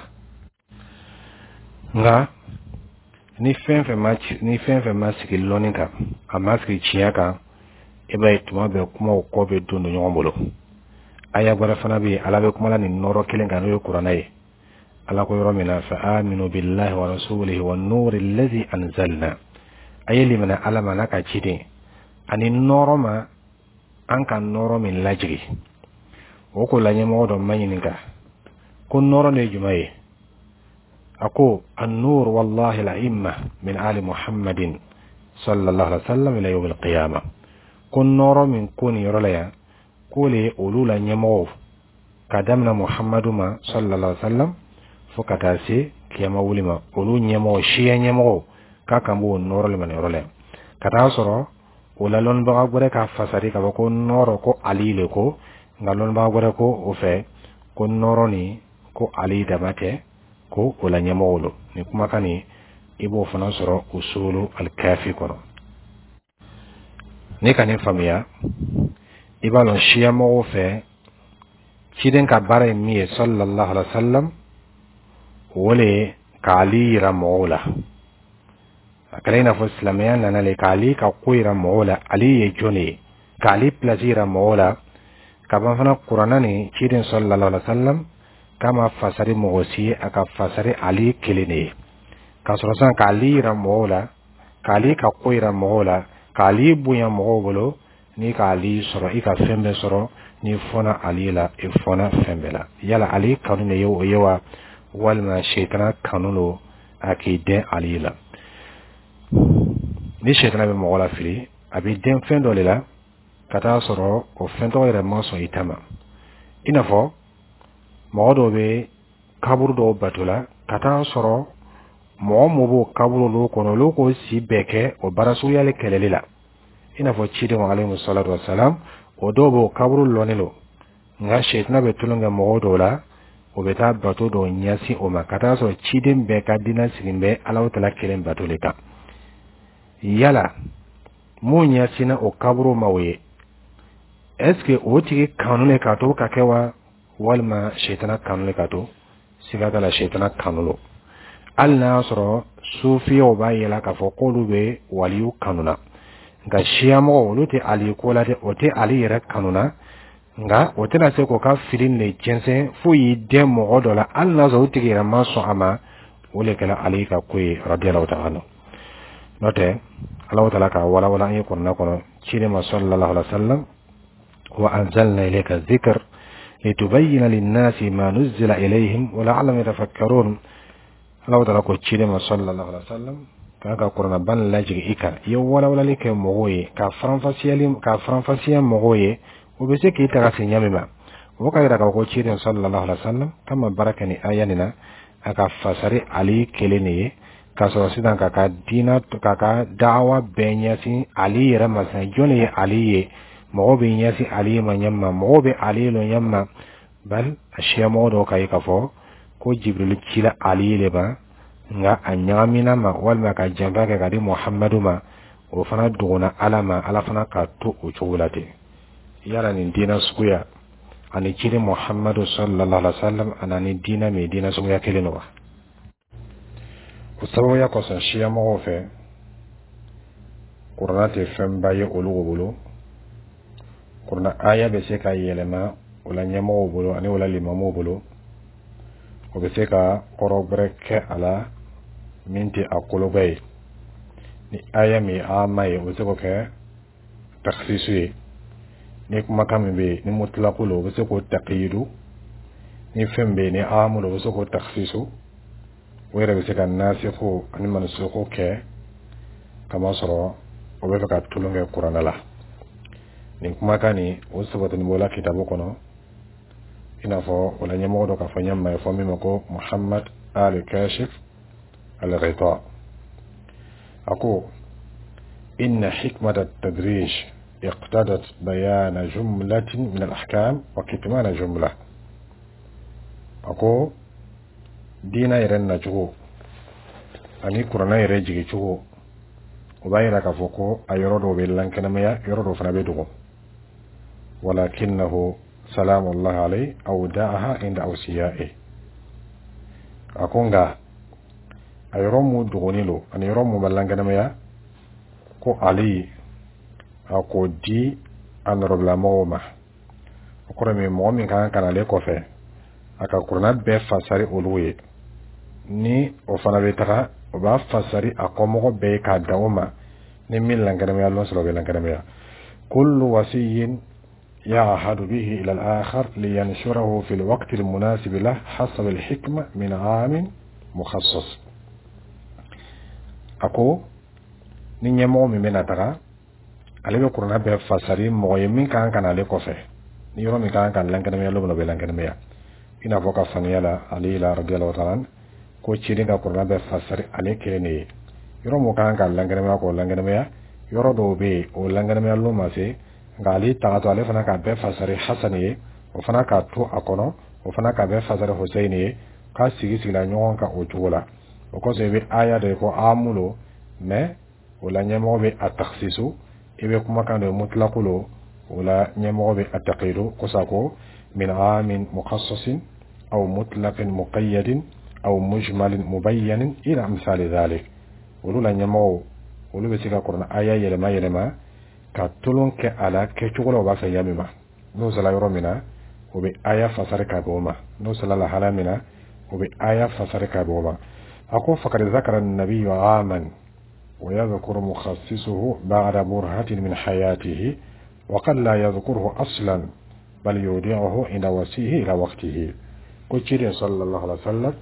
nga ni fenfe match ni fenfe masiki loninka amaski chiaka eba ituma be kuma ko be dundu nyombolo aya bara fana bi ala be kuma ni noro kilenga no Qur'ana yi ala ko yoromina fa aminu billahi wa rasulihi wan nur alladhi anzalna ayeli mana ala manaka chide ani noro ma anka noro min lajiri woko la nyemo do mayininga kun noro ne jumaye ako an-nur wallahi al-imma min ali muhammadin sallallahu alaihi wasallam ila yawm al-qiyamah kun noro min kun yorolaya kole ulula nyemo kadamna muhammadu ma sallallahu alaihi wasallam fokata se kiyama wulima ulu nyemo shiya nyemo kaka mbo noro le man yorolaya kata soro ulalon ba gore ka fasari ka ko noro ko alile ko ngalon ba gore ko o fe ko noro ni ko ali damate ko wala nyamolo ni kuma kani ibo fana soro usulu al-kafi kono ni kani famia ibalon shiya mo fe ciden ka bare mi sallallahu alaihi wasallam wole kali ramola akalina fo islamia nana le kali ka kuira mola ali ye joni kali plazira mola kaban fana Qur'ana ni ciden sallallahu alaihi wasallam kama fasari mogosi aka fasari ali kelene ka sorosan kali ramola kali ka kuira mola kali buya mogobolo ni kali soro ika fembe soro ni fona ali la e fona fembe la yala ali kanune yo yewa walma shaytana kanulo akide ali la ni shaytana be mogola fili abi den fendo le la kata soro o fento yere maso itama inafo modo be kaburu do batula kata soro mo mobo kaburu lo kono lo ko si beke o barasu yale kelela inafo chide wa alayhi salatu wassalam o do bo kaburu lonelo nga shaytana be tulunga modo la o beta bato do nyasi o makata so chide be kadina sigimbe alaw tala kelen batuleka yala mo nyasi na o kaburu mawe eske o tigi kanune kato kakewa walma shaytana kanune kato sigaga la shaytana kanulo alna soro sufi o ba yela ka fo kolu be waliyu kanuna nga shiyamo oluti ali kola de ote ali yera kanuna nga otena se ko ka filin le jense fu yi de mo odola alna zo tigi ra maso ama wole kala ali ka koy radiyallahu ta'ala note Allah ta'ala ka wala wala yi kunna kono chire ma sallallahu alaihi wasallam وأنزلنا إليك الذكر لتبين للناس ما نزل إليهم ولعلهم يتفكرون الله تعالى كتشيرما صلى الله عليه وسلم كاكا قرنا بان لاجي إيكا يو ولا ولا لك مغوي كافران فاسيا كافران فاسيا مغوي وبسكي تغسي نيامما woka ira ka ko ciirin sallallahu alaihi wasallam kama barakani ayanina aka fasari ali kelene kaso sidan ka ka dina ka ka dawa benyasi ali yera masan joni ali mo be nyasi ali ma nyamma mo be ali lo nyamma bal ashiya mo do kai ka fo ko jibril kila ali le ba nga anyamina ma walma ka jamba ka di muhammadu ma o fana duguna alama ala fana ka to o chulate yara ni dina suya ani kiri muhammadu sallallahu alaihi wasallam anani dina me dina suya keleno wa usawo ya ko san shiya mo fe qur'ana te femba ye olu bolo qur'ana aya be se ka yelema wala nyamo bolo ani wala limamo bolo ko be se ka koro breke ala minti akolo bay ni aya mi ama ye o se ko ke takhsisu ni kuma kam be ni mutlaqu lo be se ko taqidu ni fembe ni amu lo be se ko takhsisu wera be se ka nasikhu ani mansukhu ke kama soro o be ka tulunge qur'ana la ni kuma kani o sabata ni bola kitabu kono ina fo wala nyamo do ka fanyam may fo mi mako muhammad al kashif al ghita ako inna hikmat at tadrij اقتضت بيان جملة من الأحكام وكتمان جملة أكو دينا يرن جهو أني كرنا يرجع جهو وبايرا كفوكو أيرودو بيلان كنميا يرودو فنبيدو ولكنه سلام الله عليه أودعها عند أوسيائه أكونغا أيرومو دغونيلو أن يرومو بلان كنميا كو علي ako di anrobla mawma okore mi momi kan kan ale ko fe aka kurna be fasari oluwe ni o fana be taka o ba fasari akomo be ka dawma ni min langana mi Allah solo be langana mi kullu wasiyin يعهد به إلى الآخر لينشره في الوقت المناسب له حسب الحكمة من عام مخصص أكو نيمو من أتغا alebe kurna be fasari moye min kan kan ale ko fe ni yoro min kan kan lankana me lobo be lankana me ina foka faniyala ali la radiyallahu ta'ala ko ciri ga kurna be fasari ale kene yoro mo kan kan lankana me ko lankana me yoro do be o lankana me lo ma se ngali ta to ale fana ka be fasari hasani o fana ka to akono o fana ka be fasari husaini ka sigi sigila nyon ka o tuola o ko se be aya de ko amulo me o la nyamo be atakhsisu ibe kuma kan do mutlaqulo wala nyamo be ataqidu kusako min amin mukhassasin aw mutlaqin muqayyadin aw mujmalin mubayyanin ila amsal dhalik wala nyamo wala be sika qur'an aya yele ma yele ma ka tulun ke ala ke chugo ba fa yamima no sala yoromina o be aya fasare ka goma no sala la halamina o be aya fasare ka goma ako fakar zakara an-nabiy aman ويذكر مخصصه بعد برهة من حياته وقد لا يذكره أصلا بل يودعه عند وسيه إلى وقته كتير صلى الله عليه وسلم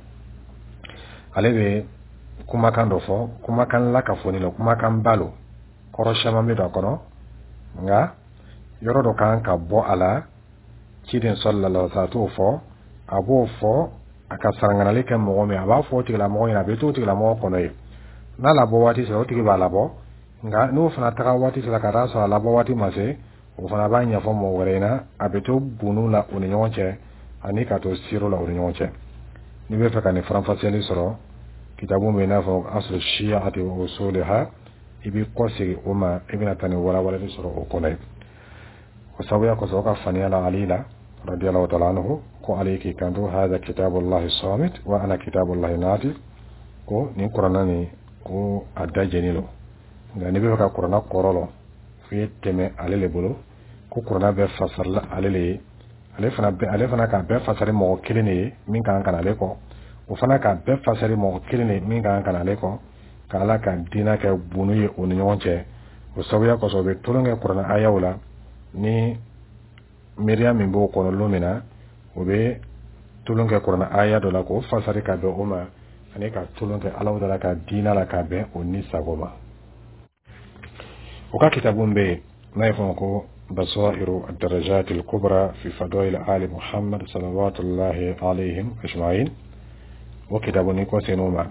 عليه كما كان رفو كما كان لك فوني كما كان بالو كرشا مميدا كنو nga yorodo kan ka bo ala kidin sallallahu alaihi wasallam abo fo aka sarangana leke mo mi aba fo tigla mo ina beto tigla mo kono na labo wati se otigi ba labo nga no fana taka wati se la kara so labo wati mase o fana ba nya fo mo werena abeto bunu la oni nyonche ani ka to siro la oni nyonche ni be fa kan franfasiali soro kitabu me na fo asl shi'ati wa usulha ibi qosi uma ibn tani wala wala soro o konay ko sawiya ko so ka fani ala alila radiyallahu ta'ala anhu ko alayki kandu hadha kitabullahi samit wa ana kitabullahi nati ko ni qur'ana ni ko adda jenilo nga ni be ka qur'ana korolo fi teme alele bolo ko qur'ana be fasarla alele ale fana be ale fana ka be fasari mo kilene min kan kan ale ko o fana ka be fasari mo kilene min kan kan ale ko kala kan dina ka bunu ye on nyonche o sawiya ko so be tulunge qur'ana ayawla ni miriam min bo ko lumina o be tulunge qur'ana aya do la ko fasari ka be uma ani ka tulunge alaw dala ka dina la ka be onni sagoma o ka kitabun be nay fon ko بصائر الدرجات الكبرى في فضائل آل محمد صلوات الله عليهم أجمعين وكتاب نيكو سينوما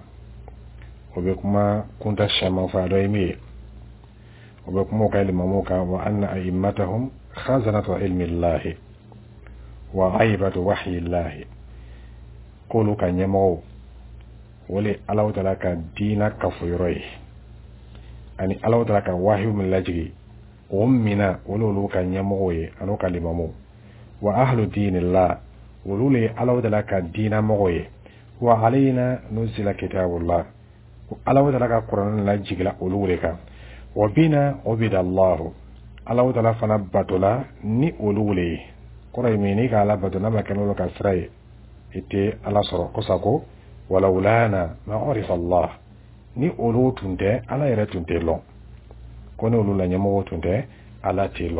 وبكما كنت الشام فادويمي وبكما قال مموكا وأن أئمتهم خزنة علم الله وعيبة وحي الله قولوا كان يمو ولي ألو تلك دينك كفيروي أني ألو تلك وحي من لجري ومنا ولولو كان يموي أنو كلممو وأهل دين الله ولولي ألو تلك دين موي وعلينا نزل كتاب الله ألو تلك قرآن لجيلا ولولك وبنا عبد الله ألو تلك فنبتلا ني ولولي قرآن مينيك على بطنا ما كانوا لك سري إتي على سرق قصاكو ولولانا ما عرف الله ni olu tunte ala yere tunte lo kono olu la nyamo tunte ala tilo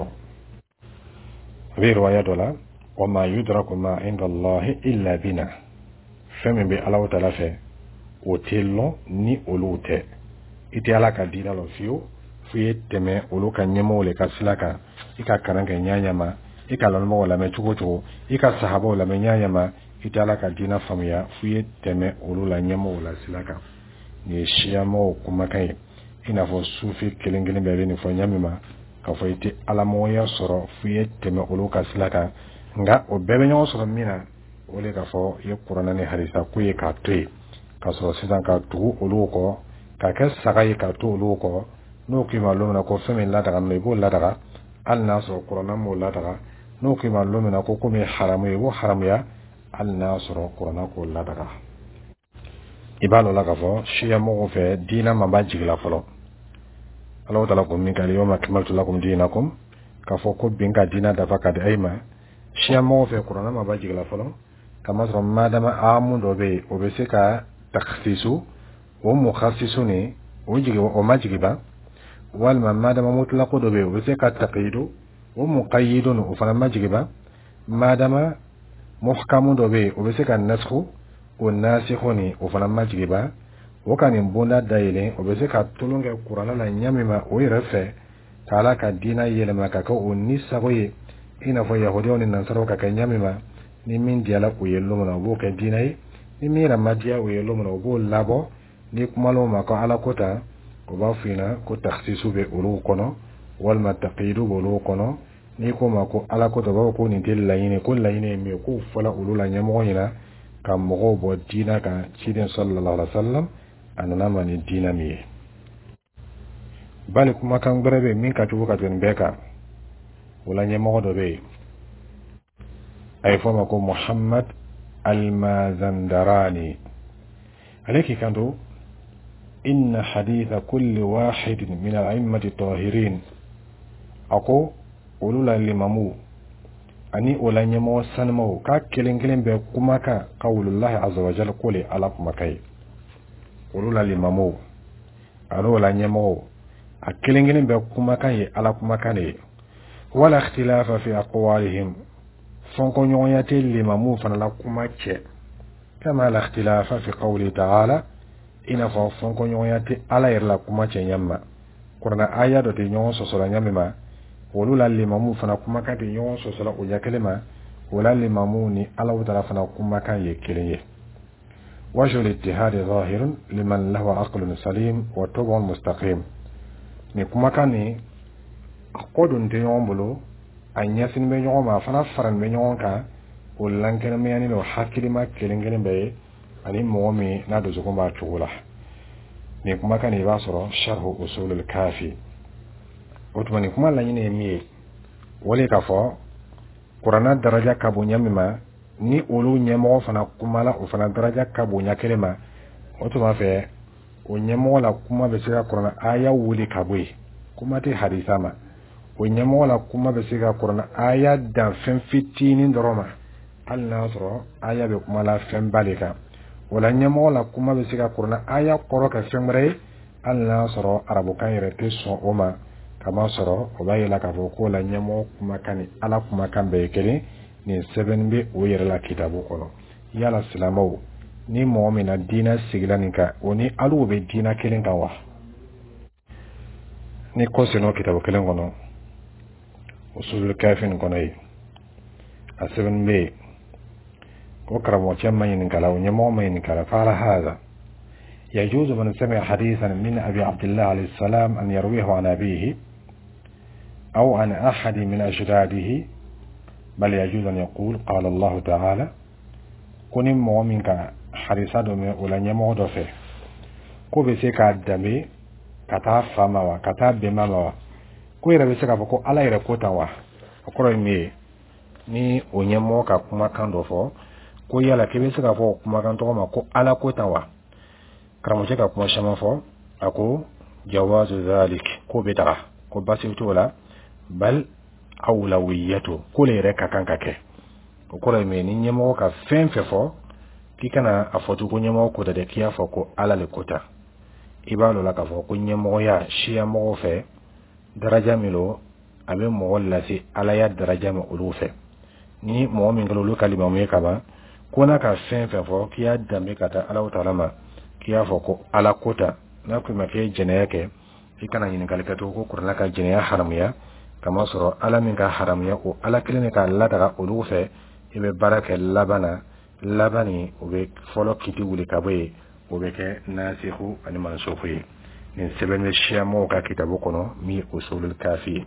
bi riwaya dola wa ma yudraku ma inda Allah illa bina femi be ala taala fe o tilo ni olu te ite ala ka dina lo fiu fiye teme olu ka nyamo le ka silaka ika kananga nyanyama ika lolmo wala me chugo chugo ika sahabo la me nyanyama ite ala ka dina famia fiye teme olu la nyamo wala silaka ni shiyamo kuma kai ina fo sufi kelengelen bebe ni fo nyamima ka fo ite alamo ya soro fiye teme olu ka silaka nga o bebe nyo soro mina ole ka fo ye qur'ana ni hadisa ku ye ka toy ka soro sidan ka tu olu ko ka ke saga ye ka tu olu ko no ki ma lo na ko feme la daga me bo la daga al na soro qur'ana mo la daga no ki ma lo na ko ko me haramu ye bo haramu ya al na soro qur'ana ko la daga ibalo la kafo shiya mo fe dina mamba jigla folo Allah taala ko min kali yoma kamaltu lakum dinakum kafo ko binga dina da fakade ayma shiya mo fe qur'ana mamba jigla folo kama so madama amundo be o be seka takhsisu o mukhassisuni o jigi o majigiba wal madama mutlaqu do be o be seka taqidu o muqayyidun o fana majigiba madama muhkamu do be o be seka nasxu o nasikhoni o fana majigiba o kanin bonda daile o be se ka tulunge qur'ana la nyamima o yerefe kala ka dina yelema ka ko onni sagoye ina fo yahudi on nan saro ka ka nyamima ni min diala o yello na bo ka dina yi ni mira madia o yello na bo labo ni kumalo ma ko ala kota ko ba fina ko takhsisu be ulu kono wal mataqidu bulu kono ni ko ma ko ala kota ba ko ni del layine ko layine mi ko fola ulu la nyamo ina kam mo bo dina ka ciden sallallahu alaihi wasallam anana mani dina mi bali kuma kan brebe min ka tubu ka ten beka wala nyamo do be ay foma ko Muhammad al-Mazandarani aleki kanto inna haditha kulli wahidin min al-a'immati tahirin ako ulula limamu ani wala nyamo sanmo ka kelen kelen be kuma ka qawlullah azza wa jalla quli ala kuma kai ulula limamu alo wala nyamo a kelen kelen be kuma kan ye ala kuma kan ye wala ikhtilafa fi aqwalihim fonko nyoyate limamu fana la kuma che kama la ikhtilafa fi qawli ta'ala ina fa fonko nyoyate ala yerla kuma che nyamma qur'ana aya do te nyon so so la nyamma wolula limamu fana kuma kan te nyon so so la o yakelema wala limamu ni ala wala fana kuma kan ye keleye wajhu al-ittihad zahir liman lahu aqlun salim wa tubun mustaqim ni kuma kan ni akodun te nyombolo anya sin be nyoma fana faran be nyonka o lankene me yani no hakilima kelengene be ani momi na do zukumba chula ni kuma kan ni basoro sharh usul al-kafi otmani kuma la nyine mi wole ka fo qur'ana daraja kabunya mima ni olu nyemo fana kuma la o fana daraja kabunya kelema otuma fe o nyemo la kuma be sira qur'ana aya wuli kabwe kuma te hadisama o nyemo la kuma be sira qur'ana aya da fen fitini ndoroma al-nasr aya be kuma la fen balika wala nyemo la kuma be sira qur'ana aya qoroka femre al-nasr arabu kayre teso oma kama soro o bayi la ka fo ko la nyemo kuma kani ala kuma kan be kele ni seven be o yere la kitabu kono yala silamaw ni mu'mina dina siglanika oni alu be dina kelen kan wa ni ko seno kitabu kelen kono usulul kafin konay aseben be ko karamo chamma yin kala o nyamo mayin kala fala hada يجوز من سمع حديثا من أبي عبد الله عليه السلام أن يرويه عن أبيه أو عن أحد من أجداده بل يجوز أن يقول قال الله تعالى كن مؤمنك حريصا ولا يمود فيه كو بسيك الدمي كتا فما كتا بما كو يربسيك فكو على يركوتا وا أقول مي ni onyemo ka kuma kando fo ko yala kebesika fo kuma kanto ma ko ala kota wa karamoje ka kuma shama fo ako jawazu zalik ko bid'a ko basitu wala bal awlawiyatu ko le reka kanka ke ko ko me ni nyemo ka fen fe fo kikana afotu ko nyemo ko da de kiya fo ko ala le kota ibalo la ka fo ko nyemo ya shiya mo fe daraja milo abe mo wala si ala ya daraja mo ulufe ni mo min galo kalima mo kaba ko na ka fen fe fo kiya dambe kata ala ta'ala ma kiya fo ko ala kota na ku ma ke jene yake ikana yin kalikato ko kurna ka jene ya haram ya kama soro ala min ka haram ya ko ala kilene ka Allah daga ulufe ibe baraka labana labani ube folo kiti wuli kabe ube ke nasihu ani mansufu ni seben me shamo ka kitabu kono mi usulul kafi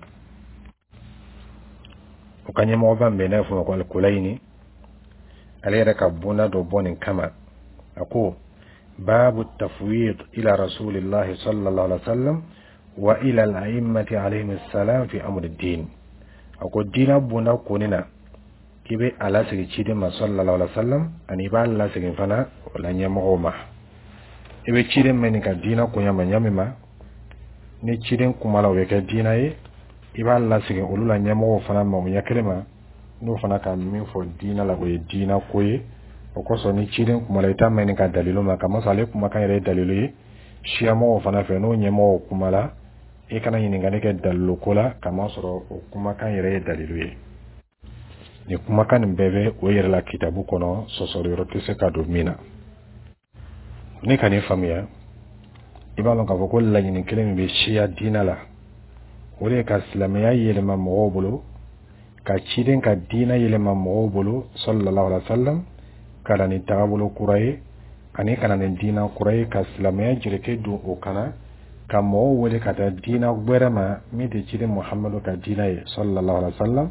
ukanye mo bambe na fu ko kulaini alera ka buna do bonin kama ako babu tafwid ila rasulillah sallallahu alaihi wasallam wa ila al-a'immati alayhim assalam fi amr ad-din ako dina buna konina kibe ala sigi chide ma sallallahu alaihi wasallam ani ba ala sigi fana wala nyamo ma ibe chide men ka dina ko nyama nyamima ni chide kumala we ka dina yi iba ala sigi ulula nyamo fana ma nya kelema no fana ka min fo dina la ko dina ko yi o ko so ni chide kumala ita men ka dalilu ma kama sale kuma kan re dalilu yi shiyamo fana fe no nyamo kumala e kana yin ngane ke dalilu kola kama soro kuma kan re dalilu yi ni kuma kan bebe o yere la kitabu kono sosoro ro kese ka do mina ni kan famia ibalo ka ko la yin kelemi be shiya dina la wore ka islamiyya yele ma mo bolo ka chiden ka dina yele ma mo bolo sallallahu alaihi wasallam kala ni tabulo kurai ani kana ni dina kurai ka islamiyya jireke do o kana ka mo wole ka ta dina gberama mi de chiden muhammadu ka dina ye sallallahu alaihi wasallam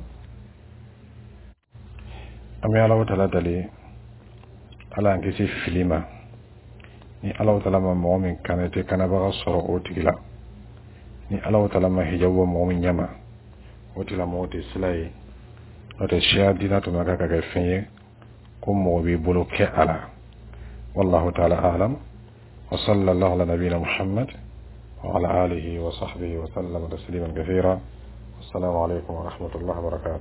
ami Allah ta'ala dali ala ngisi filima ni Allah ta'ala ma mu'min kanete kana ba soro o tigila ni Allah ta'ala ma hijabu mu'min nyama o tila mo te silai o te shia dina to maka ka fenye ko mo bi bolo ke ala wallahu ta'ala a'lam wa sallallahu ala nabiyyina muhammad wa ala alihi wa sahbihi wa sallam tasliman kathira assalamu alaykum wa rahmatullahi wa barakatuh.